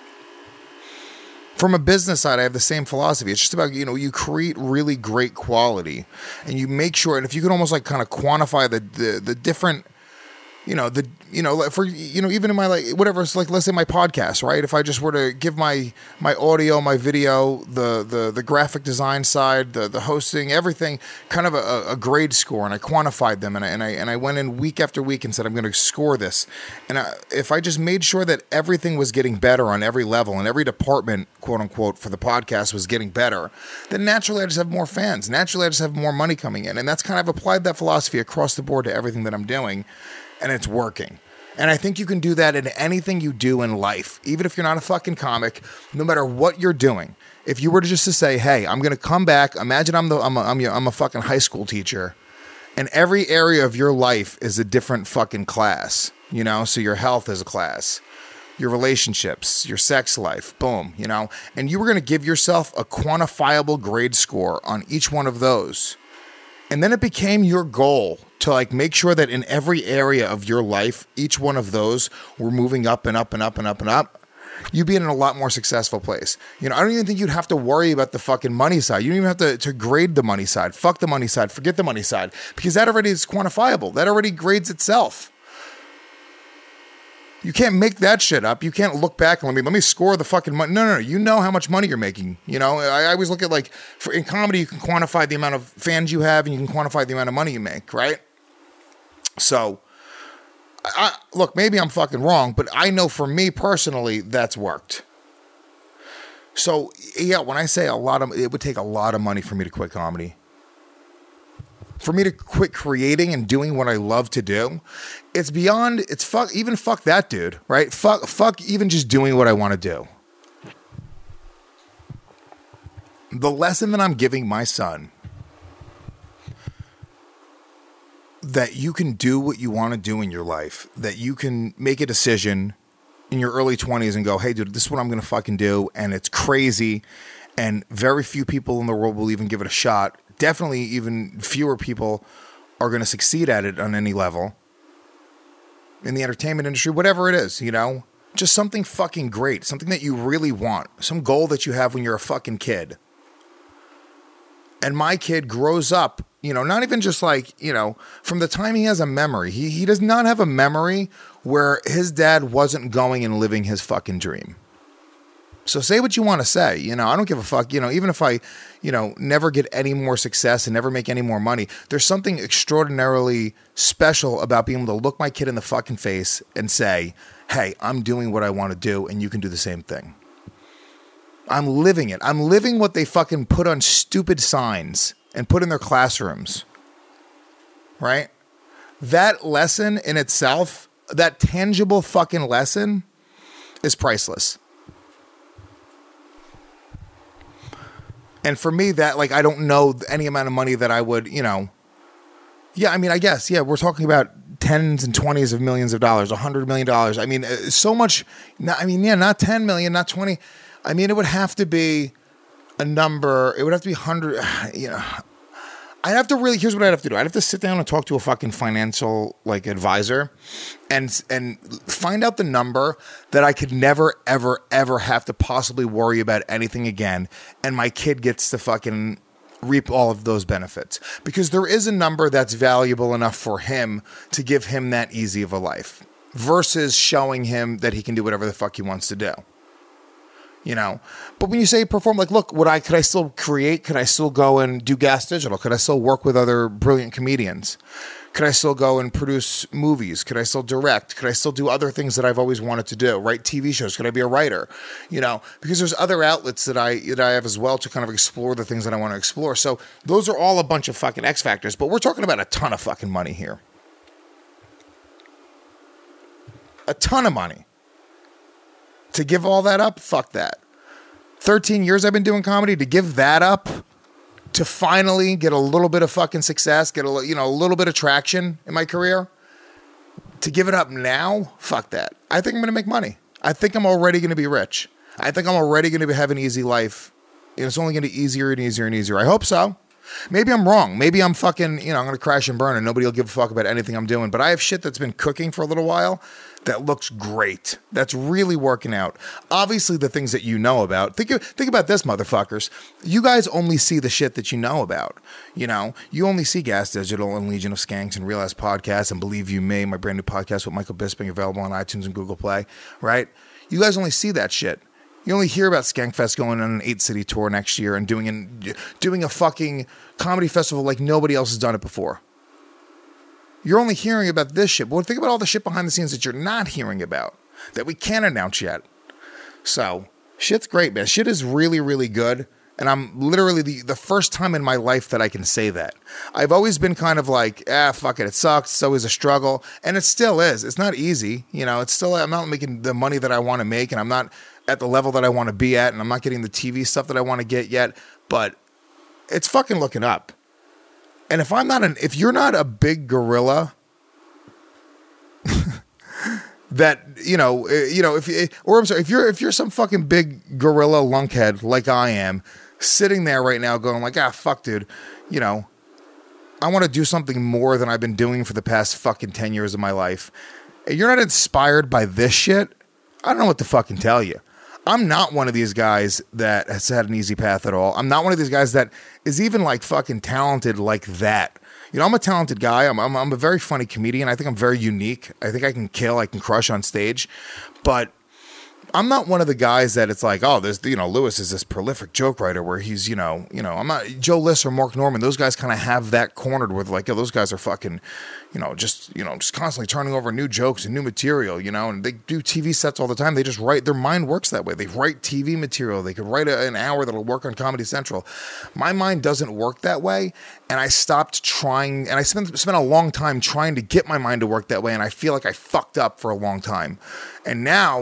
From a business side, I have the same philosophy. It's just about, you know, you create really great quality and you make sure, and if you can almost like kind of quantify the, the, the different, you know, the, you know, for, you know, even in my, like, whatever, it's like, let's say my podcast, right? If I just were to give my, my audio, my video, the, the, the graphic design side, the, the hosting, everything, kind of a, a grade score, and I quantified them, and I, and I, and I went in week after week and said, I'm going to score this. And I, if I just made sure that everything was getting better on every level and every department, quote unquote, for the podcast was getting better, then naturally I just have more fans. Naturally I just have more money coming in. And that's kind of, I've applied that philosophy across the board to everything that I'm doing. And it's working. And I think you can do that in anything you do in life. Even if you're not a fucking comic, no matter what you're doing. If you were to just to say, hey, I'm going to come back. Imagine I'm the I'm a, I'm, a, I'm a fucking high school teacher. And every area of your life is a different fucking class. You know, so your health is a class. Your relationships, your sex life, boom, you know. And you were going to give yourself a quantifiable grade score on each one of those. And then it became your goal to like make sure that in every area of your life, each one of those were moving up and up and up and up and up. You'd be in a lot more successful place. You know, I don't even think you'd have to worry about the fucking money side. You don't even have to, to grade the money side. Fuck the money side. Forget the money side. Because that already is quantifiable. That already grades itself. You can't make that shit up. You can't look back and let me let me score the fucking money. No, no, no. You know how much money you're making. You know, I, I always look at like, for in comedy, you can quantify the amount of fans you have and you can quantify the amount of money you make, right? So, I, look, maybe I'm fucking wrong, but I know for me personally, that's worked. So, yeah, when I say a lot of, it would take a lot of money for me to quit comedy. For me to quit creating and doing what I love to do, it's beyond, it's fuck, even fuck that dude, right? Fuck, fuck even just doing what I want to do. the lesson that I'm giving my son, that you can do what you want to do in your life, that you can make a decision in your early twenties and go, hey, dude, this is what I'm going to fucking do. And it's crazy. And very few people in the world will even give it a shot. Definitely even fewer people are going to succeed at it on any level. In the entertainment industry, whatever it is, you know, just something fucking great, something that you really want, some goal that you have when you're a fucking kid. And my kid grows up, you know, not even just like, you know, from the time he has a memory, he, he does not have a memory where his dad wasn't going and living his fucking dream. So say what you want to say, you know, I don't give a fuck, you know, even if I, you know, never get any more success and never make any more money, there's something extraordinarily special about being able to look my kid in the fucking face and say, hey, I'm doing what I want to do and you can do the same thing. I'm living it. I'm living what they fucking put on stupid signs and put in their classrooms, right? That lesson in itself, that tangible fucking lesson is priceless. And for me, that, like, I don't know any amount of money that I would, you know, yeah, I mean, I guess, yeah, we're talking about tens and twenties of millions of dollars, a hundred million dollars. I mean, so much, not, I mean, yeah, not ten million, not twenty. I mean, it would have to be a number, it would have to be hundred, you know, I'd have to really, here's what I'd have to do. I'd have to sit down and talk to a fucking financial, like, advisor and and find out the number that I could never, ever, ever have to possibly worry about anything again. And my kid gets to fucking reap all of those benefits. Because there is a number that's valuable enough for him to give him that easy of a life versus showing him that he can do whatever the fuck he wants to do. You know, but when you say perform, like, look, would I, could I still create? Could I still go and do Gas Digital? Could I still work with other brilliant comedians? Could I still go and produce movies? Could I still direct? Could I still do other things that I've always wanted to do? Write T V shows? Could I be a writer? You know, because there's other outlets that I, that I have as well to kind of explore the things that I want to explore. So those are all a bunch of fucking X factors, but we're talking about a ton of fucking money here. A ton of money. To give all that up, fuck that. thirteen years I've been doing comedy. To give that up, to finally get a little bit of fucking success, get a, you know, a little bit of traction in my career, to give it up now, fuck that. I think I'm going to make money. I think I'm already going to be rich. I think I'm already going to have an easy life. And it's only going to be easier and easier and easier. I hope so. Maybe I'm wrong. Maybe I'm fucking, you know, I'm going to crash and burn and nobody will give a fuck about anything I'm doing. But I have shit that's been cooking for a little while that looks great. That's really working out. Obviously, the things that you know about. Think, think about this, motherfuckers. You guys only see the shit that you know about. You know, you only see Gas Digital and Legion of Skanks and Real Ass Podcasts and Believe You May, my brand new podcast with Michael Bisping, available on iTunes and Google Play, right? You guys only see that shit. You only hear about Skankfest going on an eight-city tour next year and doing an, doing a fucking comedy festival like nobody else has done it before. You're only hearing about this shit. But think about all the shit behind the scenes that you're not hearing about, that we can't announce yet. So, shit's great, man. Shit is really, really good. And I'm literally the, the first time in my life that I can say that. I've always been kind of like, ah, fuck it, it sucks. It's always a struggle. And it still is. It's not easy. You know, it's still, I'm not making the money that I want to make, and I'm not at the level that I want to be at, and I'm not getting the T V stuff that I want to get yet, but it's fucking looking up. And if I'm not an, if you're not a big gorilla that, you know, you know, if you, or I'm sorry, if you're, if you're some fucking big gorilla lunkhead like I am, sitting there right now going like, ah, fuck, dude, you know, I want to do something more than I've been doing for the past fucking ten years of my life. And you're not inspired by this shit, I don't know what to fucking tell you. I'm not one of these guys that has had an easy path at all. I'm not one of these guys that is even like fucking talented like that. You know, I'm a talented guy. I'm, I'm, I'm a very funny comedian. I think I'm very unique. I think I can kill. I can crush on stage. But I'm not one of the guys that it's like, oh, there's, you know, Lewis is this prolific joke writer where he's, you know, you know, I'm not Joe List or Mark Norman. Those guys kind of have that cornered with like, oh, those guys are fucking, you know, just, you know, just constantly turning over new jokes and new material, you know, and they do T V sets all the time. They just write, their mind works that way. They write T V material. They could write a, an hour that'll work on Comedy Central. My mind doesn't work that way. And I stopped trying, and I spent, spent a long time trying to get my mind to work that way. And I feel like I fucked up for a long time. And now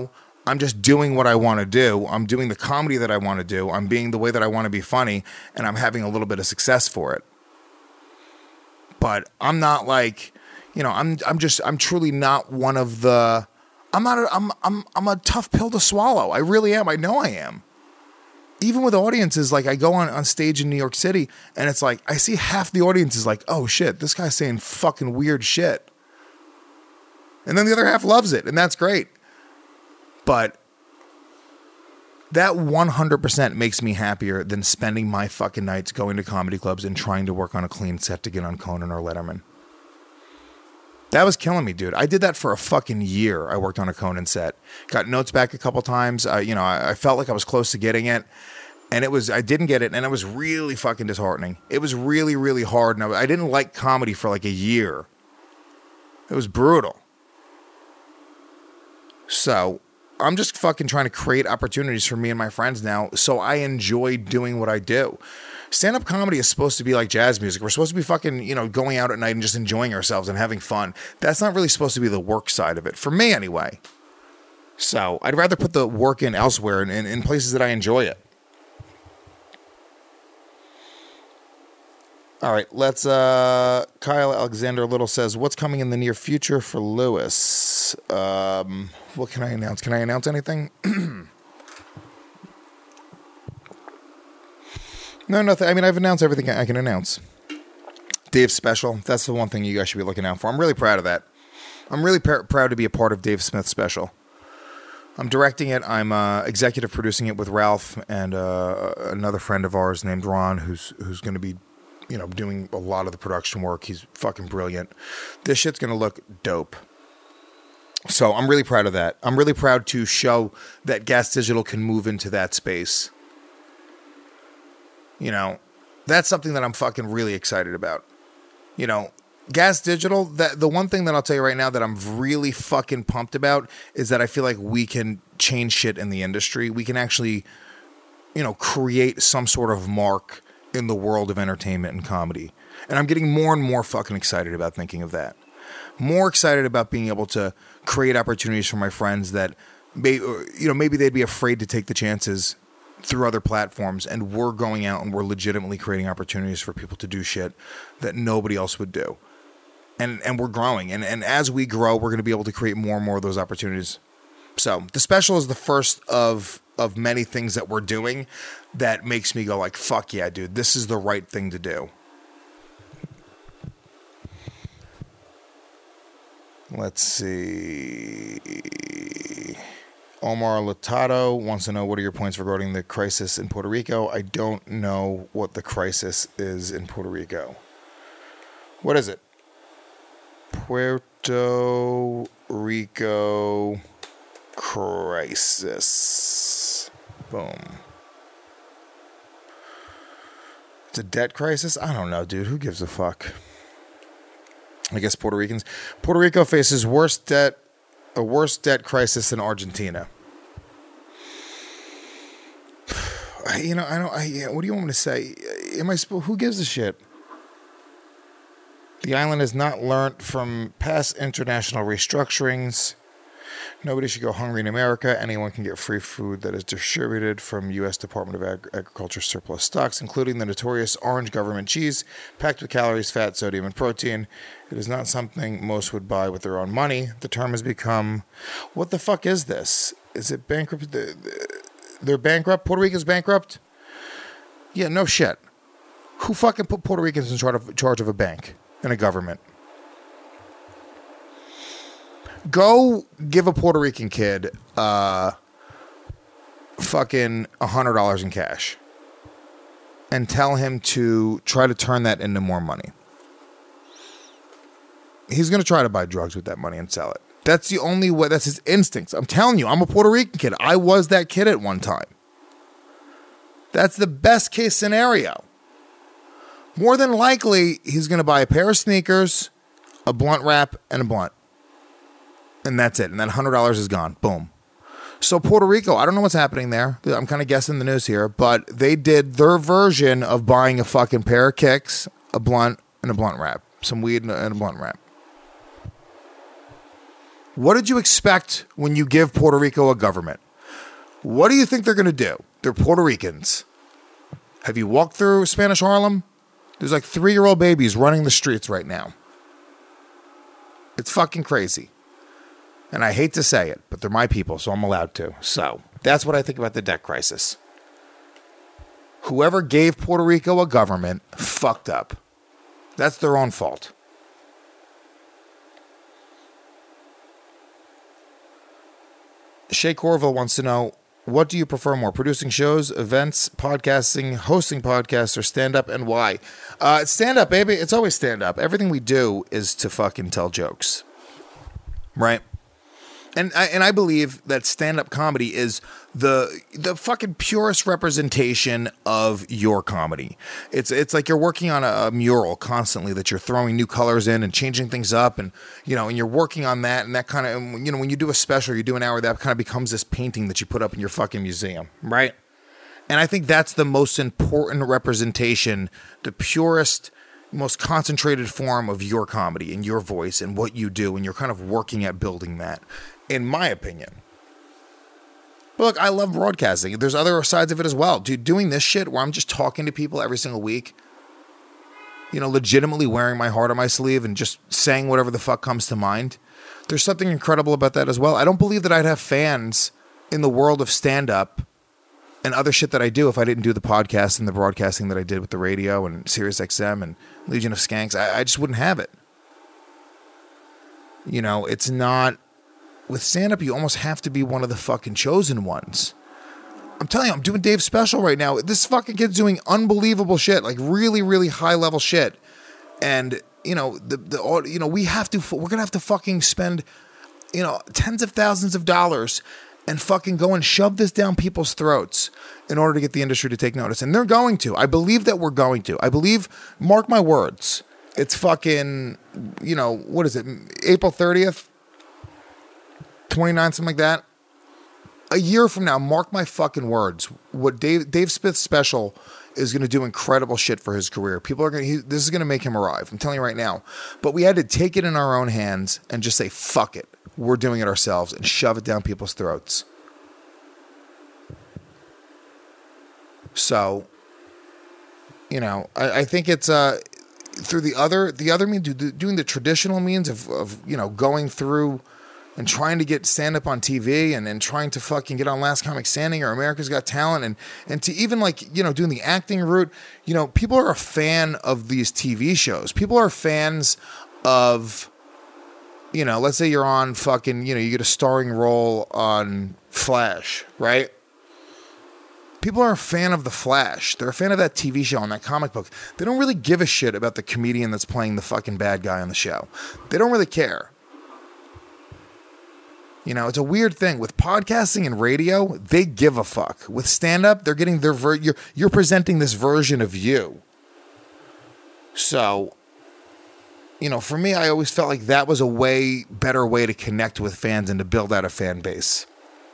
I'm just doing what I want to do. I'm doing the comedy that I want to do. I'm being the way that I want to be funny, and I'm having a little bit of success for it. But I'm not like, you know, I'm I'm just I'm truly not one of the I'm not a, I'm I'm I'm a tough pill to swallow. I really am. I know I am. Even with audiences, like I go on, on stage in New York City and it's like, I see half the audience is like, oh shit, this guy's saying fucking weird shit. And then the other half loves it, and that's great. But that one hundred percent makes me happier than spending my fucking nights going to comedy clubs and trying to work on a clean set to get on Conan or Letterman. That was killing me, dude. I did that for a fucking year. I worked on a Conan set. Got notes back a couple times. Uh, you know, I, I felt like I was close to getting it. And it was, I didn't get it. And it was really fucking disheartening. It was really, really hard. And I, I didn't like comedy for like a year. It was brutal. So I'm just fucking trying to create opportunities for me and my friends now. So I enjoy doing what I do. Stand-up comedy is supposed to be like jazz music. We're supposed to be fucking, you know, going out at night and just enjoying ourselves and having fun. That's not really supposed to be the work side of it, for me anyway. So I'd rather put the work in elsewhere and in, in places that I enjoy it. All right, let's, uh, Kyle Alexander Little says, what's coming in the near future for Lewis? Um, what can I announce? Can I announce anything? No, nothing. I mean, I've announced everything I can announce. Dave's special. That's the one thing you guys should be looking out for. I'm really proud of that. I'm really pr- proud to be a part of Dave Smith's special. I'm directing it. I'm uh, executive producing it with Ralph and uh, another friend of ours named Ron, who's who's going to be, you know, doing a lot of the production work. He's fucking brilliant. This shit's going to look dope. So I'm really proud of that. I'm really proud to show that Gas Digital can move into that space. You know, that's something that I'm fucking really excited about. You know, Gas Digital, that the one thing that I'll tell you right now that I'm really fucking pumped about is that I feel like we can change shit in the industry. We can actually, you know, create some sort of mark in the world of entertainment and comedy. And I'm getting more and more fucking excited about thinking of that. More excited about being able to create opportunities for my friends that, may, you know, maybe they'd be afraid to take the chances through other platforms, and we're going out and we're legitimately creating opportunities for people to do shit that nobody else would do. And and we're growing. And, and as we grow, we're going to be able to create more and more of those opportunities. So the special is the first of of many things that we're doing that makes me go like, fuck yeah, dude, this is the right thing to do. Let's see. Omar Latato wants to know, what are your points regarding the crisis in Puerto Rico? I don't know what the crisis is in Puerto Rico. What is it? Puerto Rico crisis. Boom. It's a debt crisis? I don't know, dude. Who gives a fuck? I guess Puerto Ricans. Puerto Rico faces worse debt, a worse debt crisis than Argentina. I, you know, I don't. I, what do you want me to say? Am I supposed? Who gives a shit? The island has not learned from past international restructurings. Nobody should go hungry in America. Anyone can get free food that is distributed from U S Department of Ag- Agriculture surplus stocks, including the notorious orange government cheese, packed with calories, fat, sodium, and protein. It is not something most would buy with their own money. The term has become, what the fuck is this? Is it bankrupt? They're bankrupt? Puerto Rico's bankrupt? Yeah, no shit. Who fucking put Puerto Ricans in charge of, charge of a bank and a government? Go give a Puerto Rican kid uh, fucking one hundred dollars in cash and tell him to try to turn that into more money. He's going to try to buy drugs with that money and sell it. That's the only way. That's his instincts. I'm telling you, I'm a Puerto Rican kid. I was that kid at one time. That's the best case scenario. More than likely, he's going to buy a pair of sneakers, a blunt wrap, and a blunt. And that's it. And that one hundred dollars is gone. Boom. So Puerto Rico, I don't know what's happening there. I'm kind of guessing the news here. But they did their version of buying a fucking pair of kicks, a blunt, and a blunt wrap. Some weed and a, and a blunt wrap. What did you expect when you give Puerto Rico a government? What do you think they're going to do? They're Puerto Ricans. Have you walked through Spanish Harlem? There's like three-year-old babies running the streets right now. It's fucking crazy. And I hate to say it, but they're my people, so I'm allowed to. So that's what I think about the debt crisis. Whoever gave Puerto Rico a government fucked up. That's their own fault. Shay Corville wants to know, what do you prefer more, producing shows, events, podcasting, hosting podcasts, or stand-up, and why? Uh, stand-up, baby. It's always stand-up. Everything we do is to fucking tell jokes. Right? And I, and I believe that stand-up comedy is the the fucking purest representation of your comedy. It's it's like you're working on a, a mural constantly that you're throwing new colors in and changing things up, and you know, and you're working on that, and that kind of, you know, when you do a special, you do an hour, that kind of becomes this painting that you put up in your fucking museum, right? And I think that's the most important representation, the purest, most concentrated form of your comedy and your voice and what you do, and you're kind of working at building that, in my opinion. But look, I love broadcasting. There's other sides of it as well. Dude, doing this shit where I'm just talking to people every single week, you know, legitimately wearing my heart on my sleeve and just saying whatever the fuck comes to mind. There's something incredible about that as well. I don't believe that I'd have fans in the world of stand-up and other shit that I do if I didn't do the podcast and the broadcasting that I did with the radio and Sirius X M and Legion of Skanks. I, I just wouldn't have it. You know, it's not... With stand-up, you almost have to be one of the fucking chosen ones. I'm telling you, I'm doing Dave's special right now. This fucking kid's doing unbelievable shit, like really, really high-level shit. And, you know, the the you know, we have to, we're going to have to fucking spend, you know, tens of thousands of dollars and fucking go and shove this down people's throats in order to get the industry to take notice. And they're going to. I believe that we're going to. I believe, mark my words, it's fucking, you know, what is it, April thirtieth? twenty-nine, something like that. A year from now, mark my fucking words. What Dave Dave Smith's special is going to do incredible shit for his career. People are going to, this is going to make him arrive. I'm telling you right now. But we had to take it in our own hands and just say, fuck it. We're doing it ourselves, and shove it down people's throats. So, you know, I, I think it's uh, through the other, the other means, doing the traditional means of, of, you know, going through and trying to get stand-up on T V and, and trying to fucking get on Last Comic Standing or America's Got Talent, and, and to even, like, you know, doing the acting route. You know, people are a fan of these T V shows. People are fans of, you know, let's say you're on fucking, you know, you get a starring role on Flash, right? People are a fan of The Flash. They're a fan of that T V show and that comic book. They don't really give a shit about the comedian that's playing the fucking bad guy on the show. They don't really care. You know, it's a weird thing. With podcasting and radio, they give a fuck. With stand-up, they're getting their ver- you're, you're presenting this version of you. So, you know, for me, I always felt like that was a way better way to connect with fans and to build out a fan base.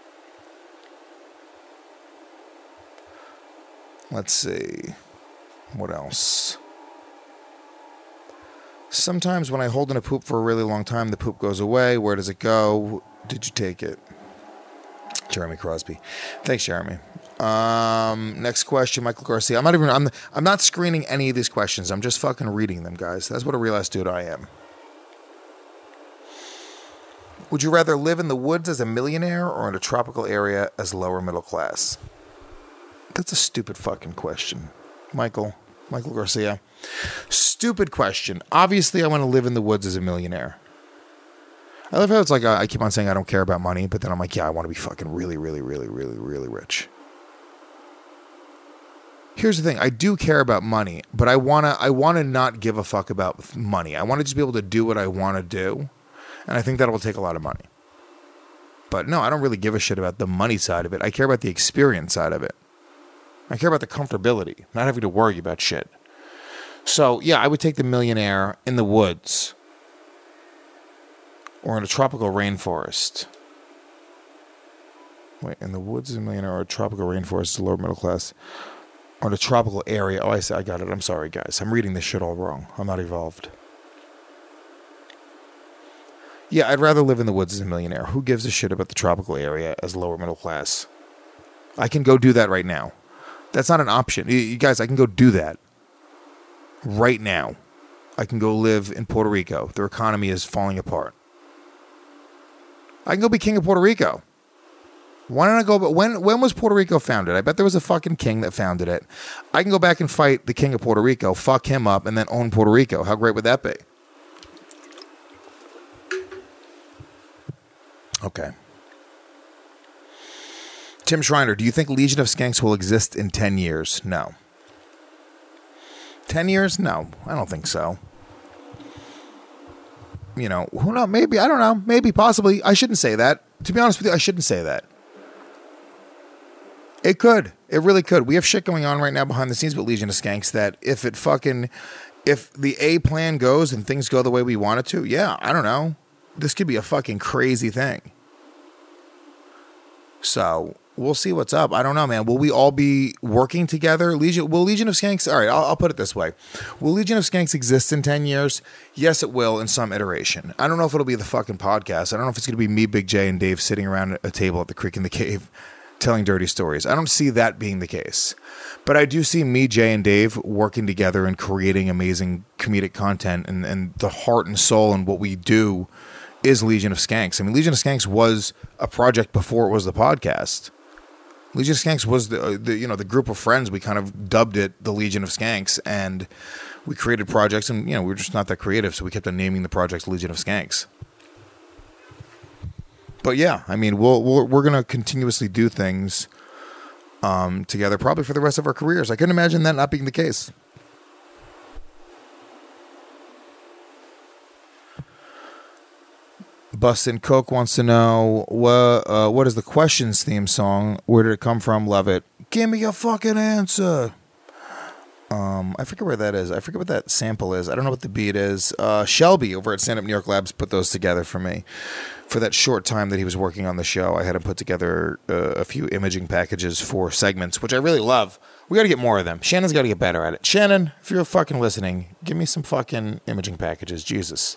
Let's see. What else? Sometimes when I hold in a poop for a really long time, the poop goes away. Where does it go? Did you take it? Jeremy Crosby. Thanks, Jeremy. Um, next question, Michael Garcia. I'm not even, I'm, I'm not screening any of these questions. I'm just fucking reading them, guys. That's what a real ass dude I am. Would you rather live in the woods as a millionaire or in a tropical area as lower middle class? That's a stupid fucking question. Michael, Michael Garcia. Stupid question. Obviously, I want to live in the woods as a millionaire. I love how it's like, uh, I keep on saying I don't care about money, but then I'm like, yeah, I want to be fucking really, really, really, really, really rich. Here's the thing. I do care about money, but I want to I want to not give a fuck about money. I want to just be able to do what I want to do, and I think that will take a lot of money. But no, I don't really give a shit about the money side of it. I care about the experience side of it. I care about the comfortability, not having to worry about shit. So, yeah, I would take the millionaire in the woods or in a tropical rainforest. Wait, in the woods is a millionaire or a tropical rainforest is a lower middle class. Or in a tropical area. Oh, I see, I got it. I'm sorry, guys. I'm reading this shit all wrong. I'm not evolved. Yeah, I'd rather live in the woods as a millionaire. Who gives a shit about the tropical area as lower middle class? I can go do that right now. That's not an option. You, you guys, I can go do that right now. I can go live in Puerto Rico. Their economy is falling apart. I can go be king of Puerto Rico. Why don't I go? But when when was Puerto Rico founded? I bet there was a fucking king that founded it. I can go back and fight the king of Puerto Rico, fuck him up, and then own Puerto Rico. How great would that be? Okay. Tim Schreiner, do you think Legion of Skanks will exist in ten years? No. ten years? No, I don't think so. You know, who knows? Maybe, I don't know. Maybe, possibly. I shouldn't say that. To be honest with you, I shouldn't say that. It could. It really could. We have shit going on right now behind the scenes with Legion of Skanks that if it fucking, if the A plan goes and things go the way we want it to, yeah, I don't know. This could be a fucking crazy thing. So we'll see what's up. I don't know, man. Will we all be working together? Legion, will Legion of Skanks? All right, I'll, I'll put it this way. Will Legion of Skanks exist in ten years? Yes, it will in some iteration. I don't know if it'll be the fucking podcast. I don't know if it's going to be me, Big J, and Dave sitting around a table at the Creek in the Cave telling dirty stories. I don't see that being the case. But I do see me, Jay, and Dave working together and creating amazing comedic content, and, and the heart and soul and what we do is Legion of Skanks. I mean, Legion of Skanks was a project before it was the podcast. Legion of Skanks was the, the you know the group of friends. We kind of dubbed it the Legion of Skanks, and we created projects, and you know we were just not that creative, so we kept on naming the projects Legion of Skanks. But yeah, I mean, we'll, we'll we're gonna continuously do things um, together, probably for the rest of our careers. I couldn't imagine that not being the case. Bustin' Coke wants to know what uh, what is the Questions theme song? Where did it come from? Love it. Give me a fucking answer. Um, I forget where that is. I forget what that sample is. I don't know what the beat is. Uh, Shelby over at Stand Up New York Labs put those together for me. For that short time that he was working on the show, I had him put together uh, a few imaging packages for segments, which I really love. We got to get more of them. Shannon's got to get better at it. Shannon, if you're fucking listening, give me some fucking imaging packages. Jesus.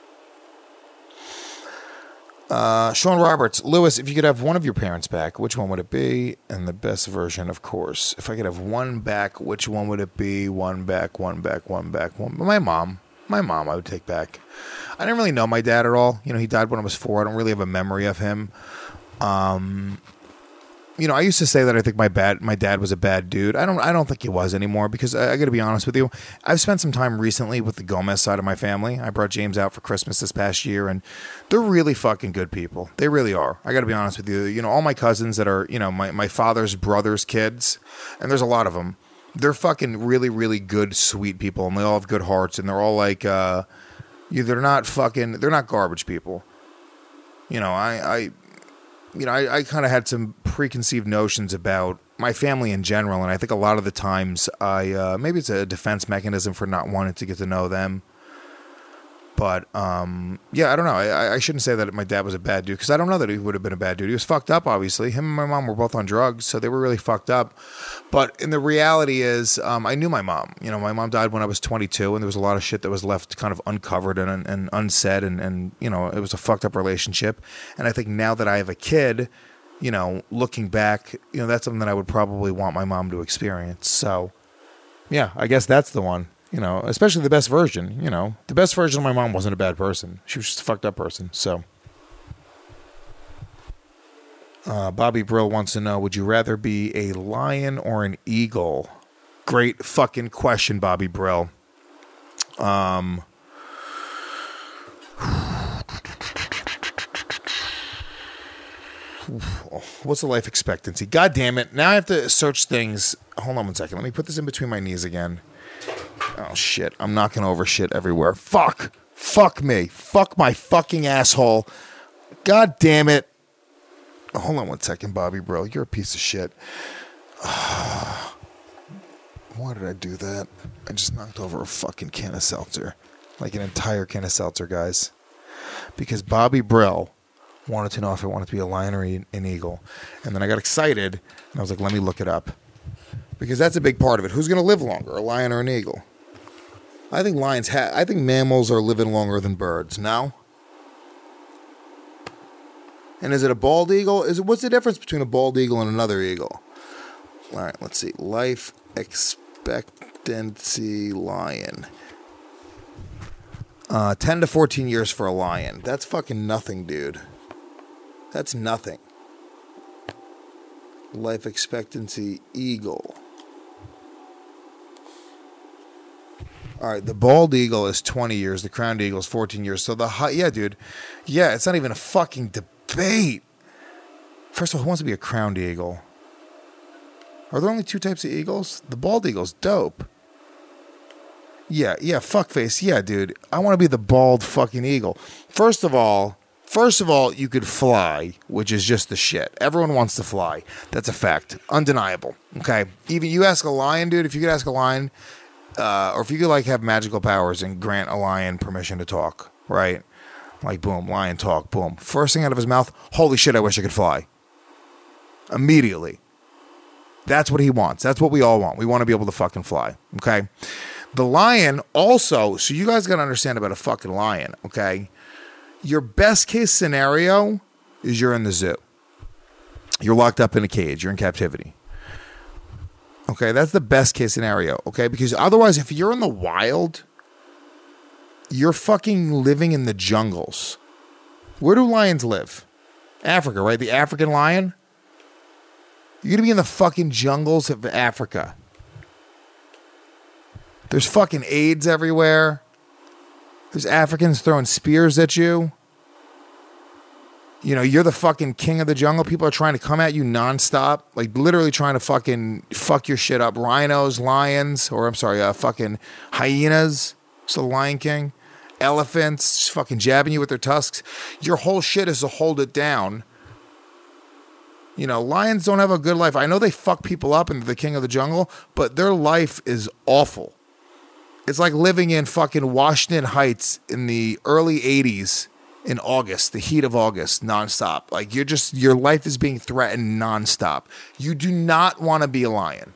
Uh, Sean Roberts, Lewis, if you could have one of your parents back, which one would it be? And the best version, of course. If I could have one back, which one would it be? One back, one back, one back, one. My mom. My mom I would take back. I didn't really know my dad at all. You know, he died when I was four. I don't really have a memory of him. Um, you know, I used to say that I think my bad, my dad was a bad dude. I don't, I don't think he was anymore because I, I got to be honest with you. I've spent some time recently with the Gomez side of my family. I brought James out for Christmas this past year, and they're really fucking good people. They really are. I got to be honest with you. You know, all my cousins that are, you know, my, my father's brother's kids, and there's a lot of them. They're fucking really, really good, sweet people, and they all have good hearts, and they're all like, uh, you, they're not fucking, they're not garbage people. You know, I, I you know, I, I kind of had some preconceived notions about my family in general, and I think a lot of the times I, uh, maybe it's a defense mechanism for not wanting to get to know them. But, um, yeah, I don't know. I, I shouldn't say that my dad was a bad dude because I don't know that he would have been a bad dude. He was fucked up, obviously. Him and my mom were both on drugs, so they were really fucked up. But in the reality is, um, I knew my mom. You know, my mom died when I was twenty-two, and there was a lot of shit that was left kind of uncovered and, and unsaid, and, and, you know, it was a fucked up relationship. And I think now that I have a kid, you know, looking back, you know, that's something that I would probably want my mom to experience. So, yeah, I guess that's the one. You know, especially the best version, you know. The best version of my mom wasn't a bad person. She was just a fucked up person, so. Uh, Bobby Brill wants to know, would you rather be a lion or an eagle? Great fucking question, Bobby Brill. Um... What's the life expectancy? God damn it. Now I have to search things. Hold on one second. Let me put this in between my knees again. Oh, shit. I'm knocking over shit everywhere. Fuck. Fuck me. Fuck my fucking asshole. God damn it. Oh, hold on one second, Bobby, bro. You're a piece of shit. Why did I do that? I just knocked over a fucking can of seltzer. Like an entire can of seltzer, guys. Because Bobby Brill wanted to know if I wanted to be a lion or an eagle. And then I got excited, and I was like, let me look it up. Because that's a big part of it. Who's going to live longer, a lion or an eagle? I think lions ha- I think mammals are living longer than birds. No? And is it a bald eagle? Is it, what's the difference between a bald eagle and another eagle? All right, let's see. Life expectancy lion. Uh, ten to fourteen years for a lion. That's fucking nothing, dude. That's nothing. Life expectancy eagle. All right, the bald eagle is twenty years. The crowned eagle is fourteen years. So the high, yeah, dude. Yeah, it's not even a fucking debate. First of all, who wants to be a crowned eagle? Are there only two types of eagles? The bald eagle's dope. Yeah, yeah, fuckface. Yeah, dude. I want to be the bald fucking eagle. First of all, first of all, you could fly, which is just the shit. Everyone wants to fly. That's a fact. Undeniable. Okay? Even you ask a lion, dude, if you could ask a lion, uh, or if you could like have magical powers and grant a lion permission to talk, right? Like, boom, lion talk, boom. First thing out of his mouth, holy shit, I wish I could fly. Immediately. That's what he wants. That's what we all want. We want to be able to fucking fly. Okay? The lion also, so you guys got to understand about a fucking lion, okay? Your best case scenario is you're in the zoo. You're locked up in a cage. You're in captivity. Okay, that's the best case scenario, okay? Because otherwise, if you're in the wild, you're fucking living in the jungles. Where do lions live? Africa, right? The African lion? You're going to be in the fucking jungles of Africa. There's fucking AIDS everywhere. There's Africans throwing spears at you. You know, you're the fucking king of the jungle. People are trying to come at you nonstop. Like, literally trying to fucking fuck your shit up. Rhinos, lions, or I'm sorry, uh, fucking hyenas. So the Lion King. Elephants, just fucking jabbing you with their tusks. Your whole shit is to hold it down. You know, lions don't have a good life. I know they fuck people up and they're the king of the jungle, but their life is awful. It's like living in fucking Washington Heights in the early eighties in August, the heat of August, nonstop. Like, you're just, your life is being threatened nonstop. You do not want to be a lion.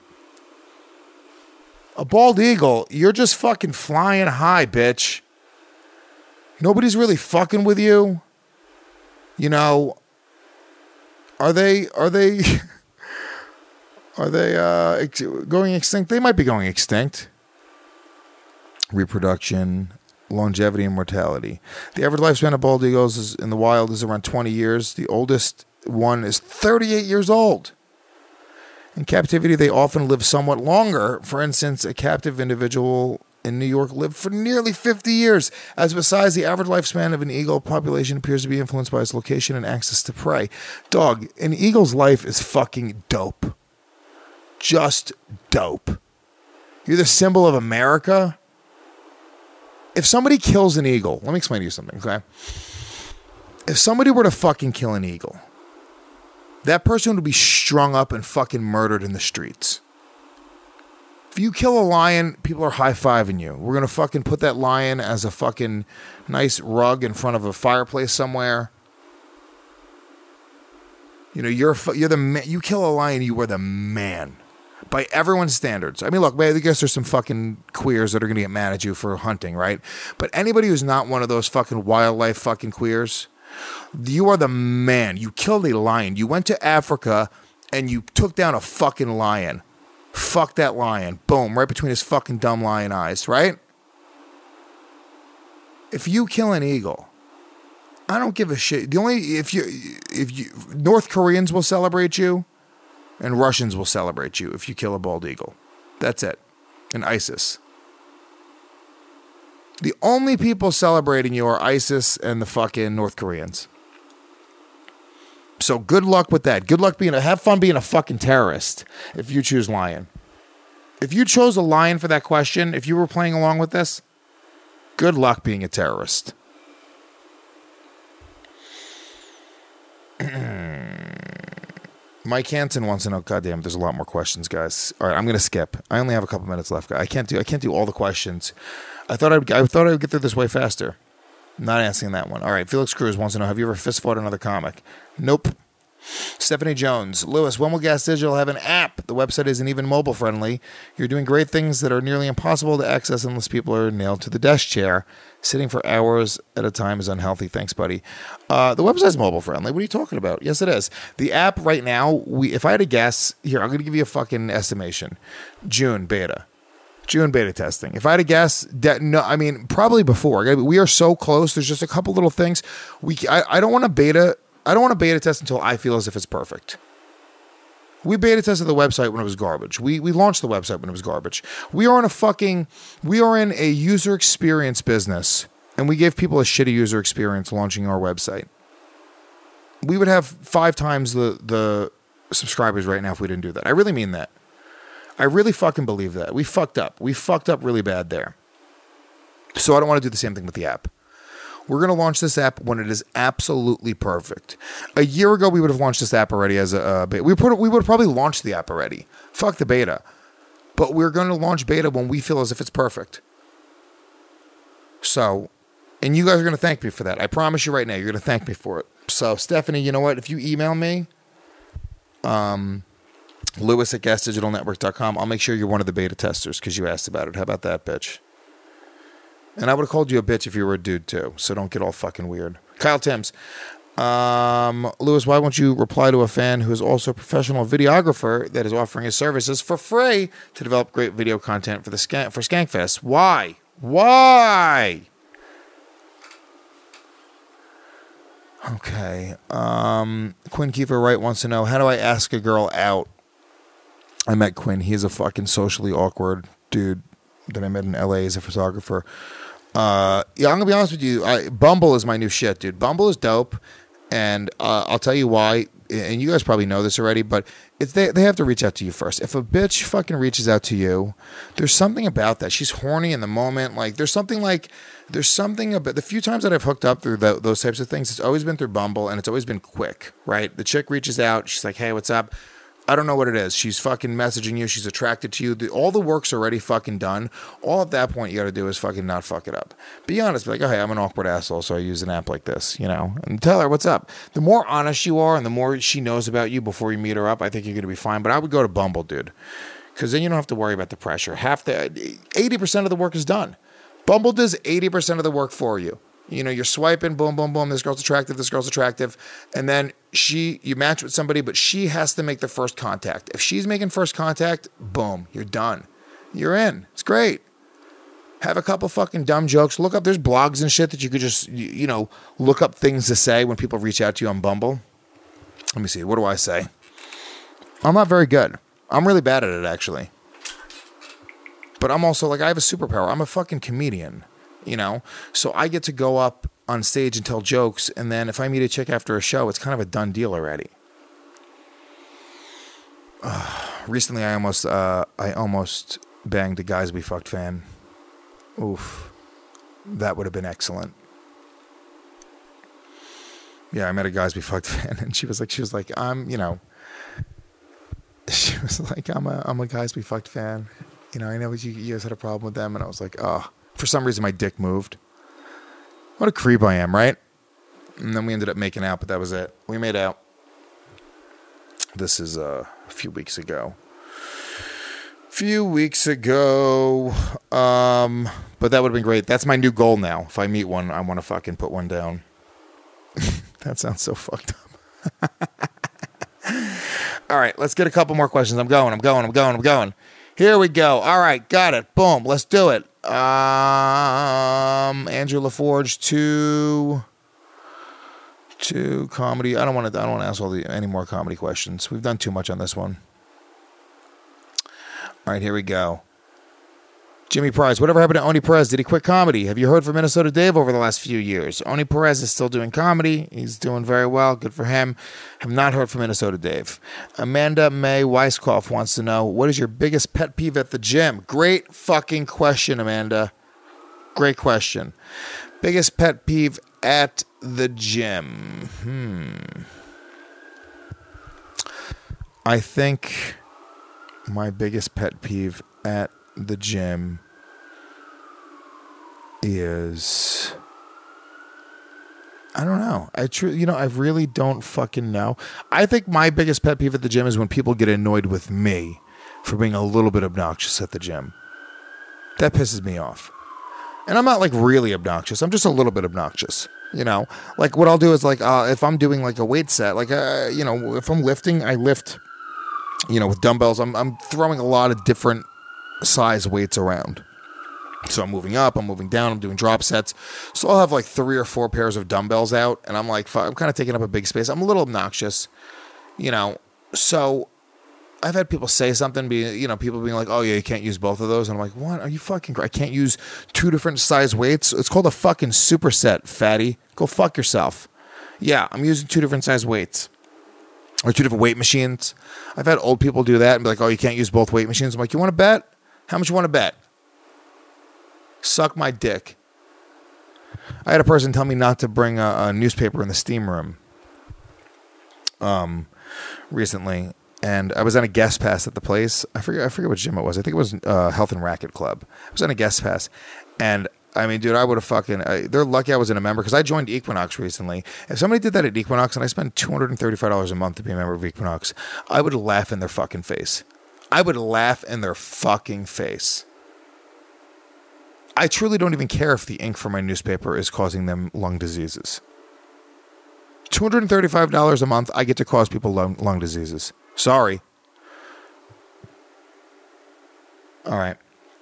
A bald eagle, you're just fucking flying high, bitch. Nobody's really fucking with you. You know, are they, are they, are they uh, ex- going extinct? They might be going extinct. Reproduction, longevity, and mortality. The average lifespan of bald eagles is, in the wild is around twenty years. The oldest one is thirty-eight years old. In captivity, they often live somewhat longer. For instance, a captive individual in New York lived for nearly fifty years. As besides, the average lifespan of an eagle population appears to be influenced by its location and access to prey. Dog, an eagle's life is fucking dope. Just dope. You're the symbol of America. If somebody kills an eagle, let me explain to you something, okay? If somebody were to fucking kill an eagle, that person would be strung up and fucking murdered in the streets. If you kill a lion, people are high-fiving you. We're going to fucking put that lion as a fucking nice rug in front of a fireplace somewhere. You know, you're you're the man. You kill a lion, you are the man. By everyone's standards. I mean, look, I guess there's some fucking queers that are going to get mad at you for hunting, right? But anybody who's not one of those fucking wildlife fucking queers, you are the man. You killed a lion. You went to Africa and you took down a fucking lion. Fuck that lion. Boom, right between his fucking dumb lion eyes, right? If you kill an eagle, I don't give a shit. The only, if you, if you, North Koreans will celebrate you. And Russians will celebrate you if you kill a bald eagle. That's it. And ISIS. The only people celebrating you are ISIS and the fucking North Koreans. So good luck with that. Good luck being a, have fun being a fucking terrorist if you choose lion. If you chose a lion for that question, if you were playing along with this, good luck being a terrorist. Mike Hansen wants to know. Goddamn, there's a lot more questions, guys. All right, I'm gonna skip. I only have a couple minutes left. I can't do. I can't do all the questions. I thought I'd. I thought I would get through this way faster. I'm not answering that one. All right, Felix Cruz wants to know: have you ever fist fought another comic? Nope. Stephanie Jones. Lewis, when will Gas Digital have an app? The website isn't even mobile friendly. You're doing great things that are nearly impossible to access unless people are nailed to the desk chair. Sitting for hours at a time is unhealthy. Thanks, buddy. Uh, the website's mobile friendly. What are you talking about? Yes, it is. The app right now, we if I had to guess, here, I'm going to give you a fucking estimation. June beta. June beta testing. If I had to guess, de- no, I mean, probably before. We are so close. There's just a couple little things. We, I, I don't want to beta. I don't want to beta test until I feel as if it's perfect. We beta tested the website when it was garbage. We we launched the website when it was garbage. We are in a fucking. We are in a user experience business, and we gave people a shitty user experience launching our website. We would have five times the the subscribers right now if we didn't do that. I really mean that. I really fucking believe that. We fucked up. We fucked up really bad there. So I don't want to do the same thing with the app. We're going to launch this app when it is absolutely perfect. A year ago, we would have launched this app already as a uh, beta. We, put, we would have probably launched the app already. Fuck the beta. But we're going to launch beta when we feel as if it's perfect. So, and you guys are going to thank me for that. I promise you right now, you're going to thank me for it. So, Stephanie, you know what? If you email me, um... Lewis at gas digital network dot com. I'll make sure you're one of the beta testers because you asked about it. How about that, bitch? And I would have called you a bitch if you were a dude, too. So don't get all fucking weird. Kyle Timms. Um, Lewis, why won't you reply to a fan who is also a professional videographer that is offering his services for free to develop great video content for the skank, for Skankfest? Why? Why? Okay. Um, Quinn Kiefer Wright wants to know, how do I ask a girl out? I met Quinn. He's a fucking socially awkward dude that I met in L A as a photographer. Uh, yeah, I'm going to be honest with you. I, Bumble is my new shit, dude. Bumble is dope. And uh, I'll tell you why. And you guys probably know this already, but it's they, they have to reach out to you first. If a bitch fucking reaches out to you, there's something about that. She's horny in the moment. Like, there's something like, there's something about the few times that I've hooked up through the, those types of things, it's always been through Bumble and it's always been quick, right? The chick reaches out. She's like, hey, what's up? I don't know what it is. She's fucking messaging you. She's attracted to you. The, all the work's already fucking done. All at that point you got to do is fucking not fuck it up. Be honest. Be like, oh, hey, I'm an awkward asshole, so I use an app like this, you know? And tell her what's up. The more honest you are and the more she knows about you before you meet her up, I think you're going to be fine. But I would go to Bumble, dude. Because then you don't have to worry about the pressure. Half the, eighty percent of the work is done. Bumble does eighty percent of the work for you. You know, you're swiping, boom, boom, boom. This girl's attractive. This girl's attractive. And then she, you match with somebody, but she has to make the first contact. If she's making first contact, boom, you're done. You're in. It's great. Have a couple fucking dumb jokes. Look up, there's blogs and shit that you could just, you, you know, look up things to say when people reach out to you on Bumble. Let me see. What do I say? I'm not very good. I'm really bad at it, actually. But I'm also like, I have a superpower. I'm a fucking comedian. You know, so I get to go up on stage and tell jokes, and then if I meet a chick after a show, it's kind of a done deal already. Uh, recently, I almost, uh, I almost banged a Guys We Fucked fan. Oof, that would have been excellent. Yeah, I met a Guys We Fucked fan, and she was like, she was like, I'm, you know, she was like, I'm a, I'm a Guys We Fucked fan. You know, I know you, you guys had a problem with them, and I was like, oh. For some reason, my dick moved. What a creep I am, right? And then we ended up making out, but that was it. We made out. This is uh, a few weeks ago. Few weeks ago. Um, but that would have been great. That's my new goal now. If I meet one, I want to fucking put one down. That sounds so fucked up. All right, let's get a couple more questions. I'm going, I'm going, I'm going, I'm going. Here we go. All right, got it. Boom, let's do it. Um, Andrew LaForge to to comedy. I don't want to. I don't want to ask all the any more comedy questions. We've done too much on this one. All right, here we go. Jimmy Price. Whatever happened to Oni Perez? Did he quit comedy? Have you heard from Minnesota Dave over the last few years? Oni Perez is still doing comedy. He's doing very well. Good for him. Have not heard from Minnesota Dave. Amanda May Weisskopf wants to know, what is your biggest pet peeve at the gym? Great fucking question, Amanda. Great question. Biggest pet peeve at the gym. Hmm. I think my biggest pet peeve at the gym is I don't know. I true, you know, I really don't fucking know. I think my biggest pet peeve at the gym is when people get annoyed with me for being a little bit obnoxious at the gym. That pisses me off. And I'm not like really obnoxious. I'm just a little bit obnoxious. You know, like what I'll do is like uh, if I'm doing like a weight set, like uh, you know, if I'm lifting, I lift. You know, with dumbbells, I'm I'm throwing a lot of different size weights around. So I'm moving up, I'm moving down, I'm doing drop sets. So I'll have like three or four pairs of dumbbells out, and I'm like, I'm kind of taking up a big space. I'm a little obnoxious, you know. So I've had people say something, be you know, people being like, oh yeah, you can't use both of those. And I'm like, what? Are you fucking cra- I can't use two different size weights? It's called a fucking superset, fatty. Go fuck yourself. Yeah, I'm using two different size weights. Or two different weight machines. I've had old people do that and be like, oh, you can't use both weight machines. I'm like, you want to bet? How much you want to bet? Suck my dick. I had a person tell me not to bring a, a newspaper in the steam room um, recently. And I was on a guest pass at the place. I forget I forget what gym it was. I think it was uh, Health and Racket Club. I was on a guest pass. And I mean, dude, I would have fucking... Uh, they're lucky I wasn't a member because I joined Equinox recently. If somebody did that at Equinox and I spent two hundred thirty-five dollars a month to be a member of Equinox, I would laugh in their fucking face. I would laugh in their fucking face. I truly don't even care if the ink for my newspaper is causing them lung diseases. two hundred thirty-five dollars a month, I get to cause people lung, lung diseases. Sorry. All right.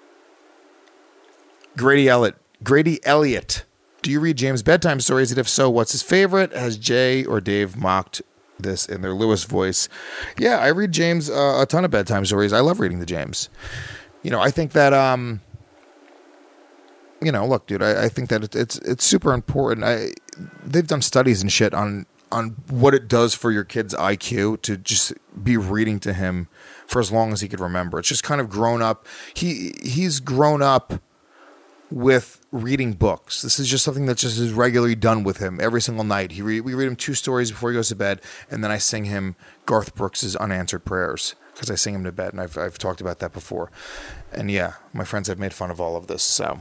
Grady Elliott. Grady Elliott. Do you read James' bedtime stories? And if so, what's his favorite? Has Jay or Dave mocked this in their Lewis voice? Yeah, I read James uh, a ton of bedtime stories. I love reading the James. You know, I think that... um. You know, look, dude. I, I think that it, it's it's super important. I they've done studies and shit on on what it does for your kid's I Q to just be reading to him for as long as he could remember. It's just kind of grown up. He he's grown up with reading books. This is just something that just is regularly done with him every single night. He re- we read him two stories before he goes to bed, and then I sing him Garth Brooks' Unanswered Prayers because I sing him to bed, and I've I've talked about that before. And yeah, my friends have made fun of all of this, so.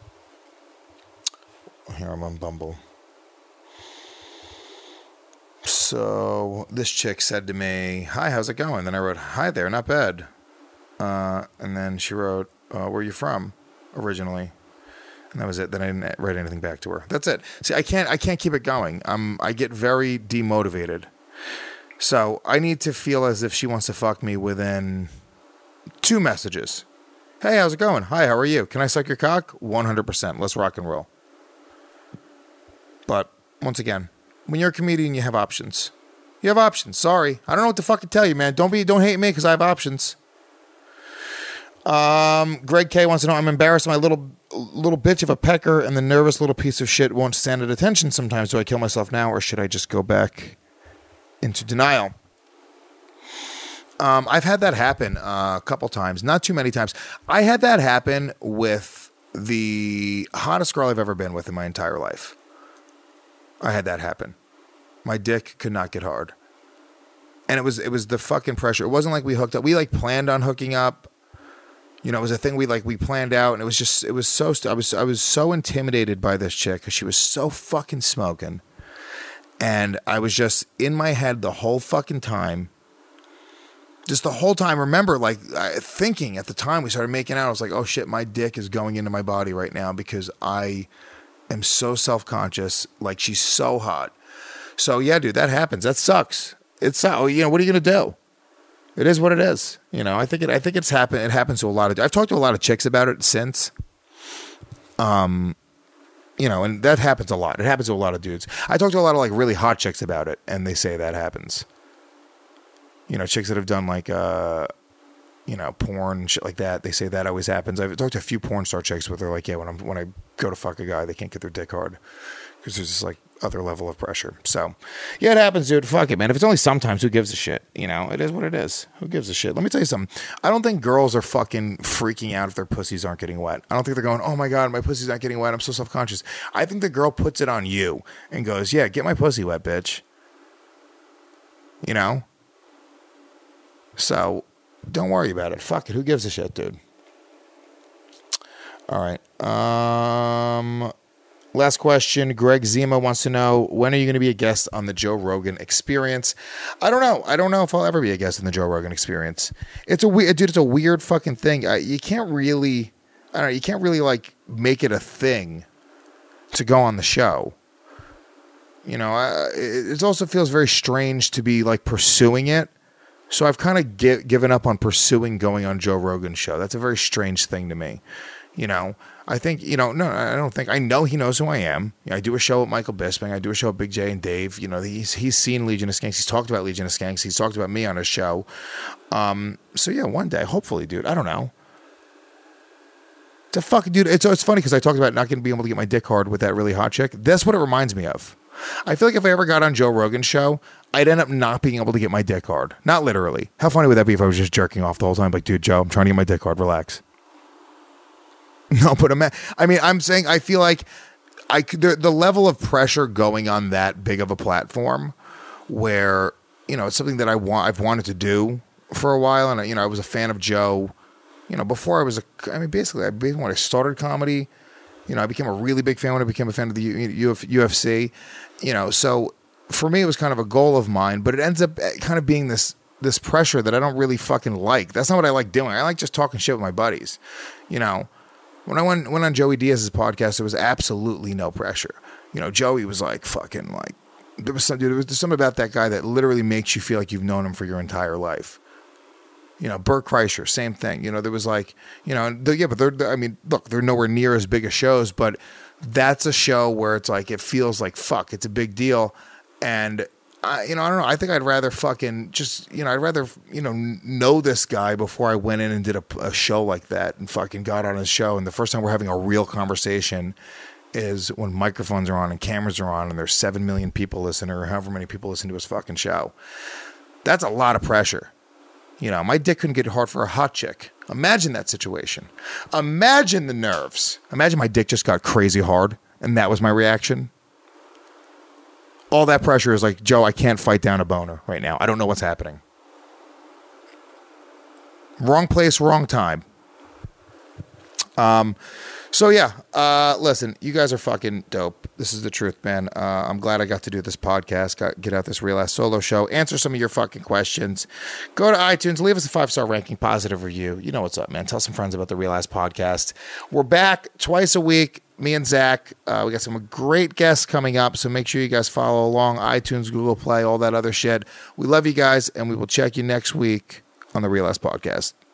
Here I'm on Bumble. So this chick said to me, hi, how's it going? Then I wrote, hi there, not bad. Uh, and then she wrote, uh, where are you from originally? And that was it. Then I didn't write anything back to her. That's it. See, I can't, I can't keep it going. Um, I get very demotivated. So I need to feel as if she wants to fuck me within two messages. Hey, how's it going? Hi, how are you? Can I suck your cock? one hundred percent. Let's rock and roll. But once again, when you're a comedian, you have options. You have options. Sorry. I don't know what to fucking tell you, man. Don't be, don't hate me because I have options. Um, Greg K wants to know, I'm embarrassed. My little, little bitch of a pecker and the nervous little piece of shit won't stand at attention sometimes. Do I kill myself now or should I just go back into denial? Um, I've had that happen uh, a couple times. Not too many times. I had that happen with the hottest girl I've ever been with in my entire life. I had that happen. My dick could not get hard. And it was it was the fucking pressure. It wasn't like we hooked up. We like planned on hooking up. You know, it was a thing we like we planned out, and it was just it was so I was I was so intimidated by this chick because she was so fucking smoking. And I was just in my head the whole fucking time. Just the whole time, remember, like I, thinking at the time we started making out, I was like, oh shit, my dick is going into my body right now because I am so self-conscious. Like, she's so hot. So yeah, dude, that happens. That sucks. It's, oh, you know, what are you going to do? It is what it is. You know, I think it, I think it's happened. It happens to a lot of, I've talked to a lot of chicks about it since. Um, you know, and that happens a lot. It happens to a lot of dudes. I talked to a lot of like really hot chicks about it, and they say that happens. You know, chicks that have done like, uh, you know, porn, shit like that. They say that always happens. I've talked to a few porn star chicks where they're like, yeah, when I'm when I go to fuck a guy, they can't get their dick hard because there's this like other level of pressure. So, yeah, it happens, dude. Fuck it, man. If it's only sometimes, who gives a shit? You know, it is what it is. Who gives a shit? Let me tell you something. I don't think girls are fucking freaking out if their pussies aren't getting wet. I don't think they're going, oh my God, my pussy's not getting wet. I'm so self-conscious. I think the girl puts it on you and goes, yeah, get my pussy wet, bitch. You know? So, don't worry about it. Fuck it. Who gives a shit, dude? All right. Um, Last question. Greg Zima wants to know, when are you going to be a guest on the Joe Rogan Experience? I don't know. I don't know if I'll ever be a guest on the Joe Rogan Experience. It's a weird, dude. It's a weird fucking thing. I, you can't really, I don't know. You can't really like make it a thing to go on the show. You know, I, it, it also feels very strange to be like pursuing it. So I've kind of gi- given up on pursuing going on Joe Rogan's show. That's a very strange thing to me. You know, I think, you know, no, I don't think, I know he knows who I am. You know, I do a show with Michael Bisping. I do a show with Big J and Dave. You know, he's he's seen Legion of Skanks. He's talked about Legion of Skanks. He's talked about me on his show. Um, so yeah, one day, hopefully, dude. I don't know. The fuck, dude. It's it's funny because I talked about not going to be able to get my dick hard with that really hot chick. That's what it reminds me of. I feel like if I ever got on Joe Rogan's show, I'd end up not being able to get my dick hard. Not literally. How funny would that be if I was just jerking off the whole time? Like, dude, Joe, I'm trying to get my dick hard. Relax. No, but ima- I mean, I'm saying I feel like I could, the, the level of pressure going on that big of a platform where, you know, it's something that I want, I've wanted to do for a while. And, you know, I was a fan of Joe, you know, before I was a, I mean, basically, I, basically when I started comedy, you know, I became a really big fan when I became a fan of the U F C, you know, so for me, it was kind of a goal of mine, but it ends up kind of being this, this pressure that I don't really fucking like. That's not what I like doing. I like just talking shit with my buddies, you know. When I went, went on Joey Diaz's podcast, there was absolutely no pressure. You know, Joey was like fucking like, there was some, dude, there was something about that guy that literally makes you feel like you've known him for your entire life. You know, Bert Kreischer, same thing. You know, there was like, you know, the, yeah, but they're, they're, I mean, look, they're nowhere near as big as shows, but that's a show where it's like, it feels like, fuck, it's a big deal. And I, you know, I don't know. I think I'd rather fucking just, you know, I'd rather, you know, know this guy before I went in and did a, a show like that and fucking got on his show. And the first time we're having a real conversation is when microphones are on and cameras are on and there's seven million people listening or however many people listen to his fucking show. That's a lot of pressure. You know, my dick couldn't get hard for a hot chick. Imagine that situation. Imagine the nerves. Imagine my dick just got crazy hard and that was my reaction. All that pressure is like, Joe, I can't fight down a boner right now. I don't know what's happening. Wrong place, wrong time. Um, so yeah, uh, listen, you guys are fucking dope. This is the truth, man. Uh, I'm glad I got to do this podcast, got get out this Real Ass Solo show, answer some of your fucking questions. Go to iTunes, leave us a five-star ranking, positive review. You know what's up, man. Tell some friends about the Real Ass Podcast. We're back twice a week. Me and Zach, uh, we got some great guests coming up, so make sure you guys follow along. iTunes, Google Play, all that other shit. We love you guys, and we will check you next week on the Real Ass Podcast.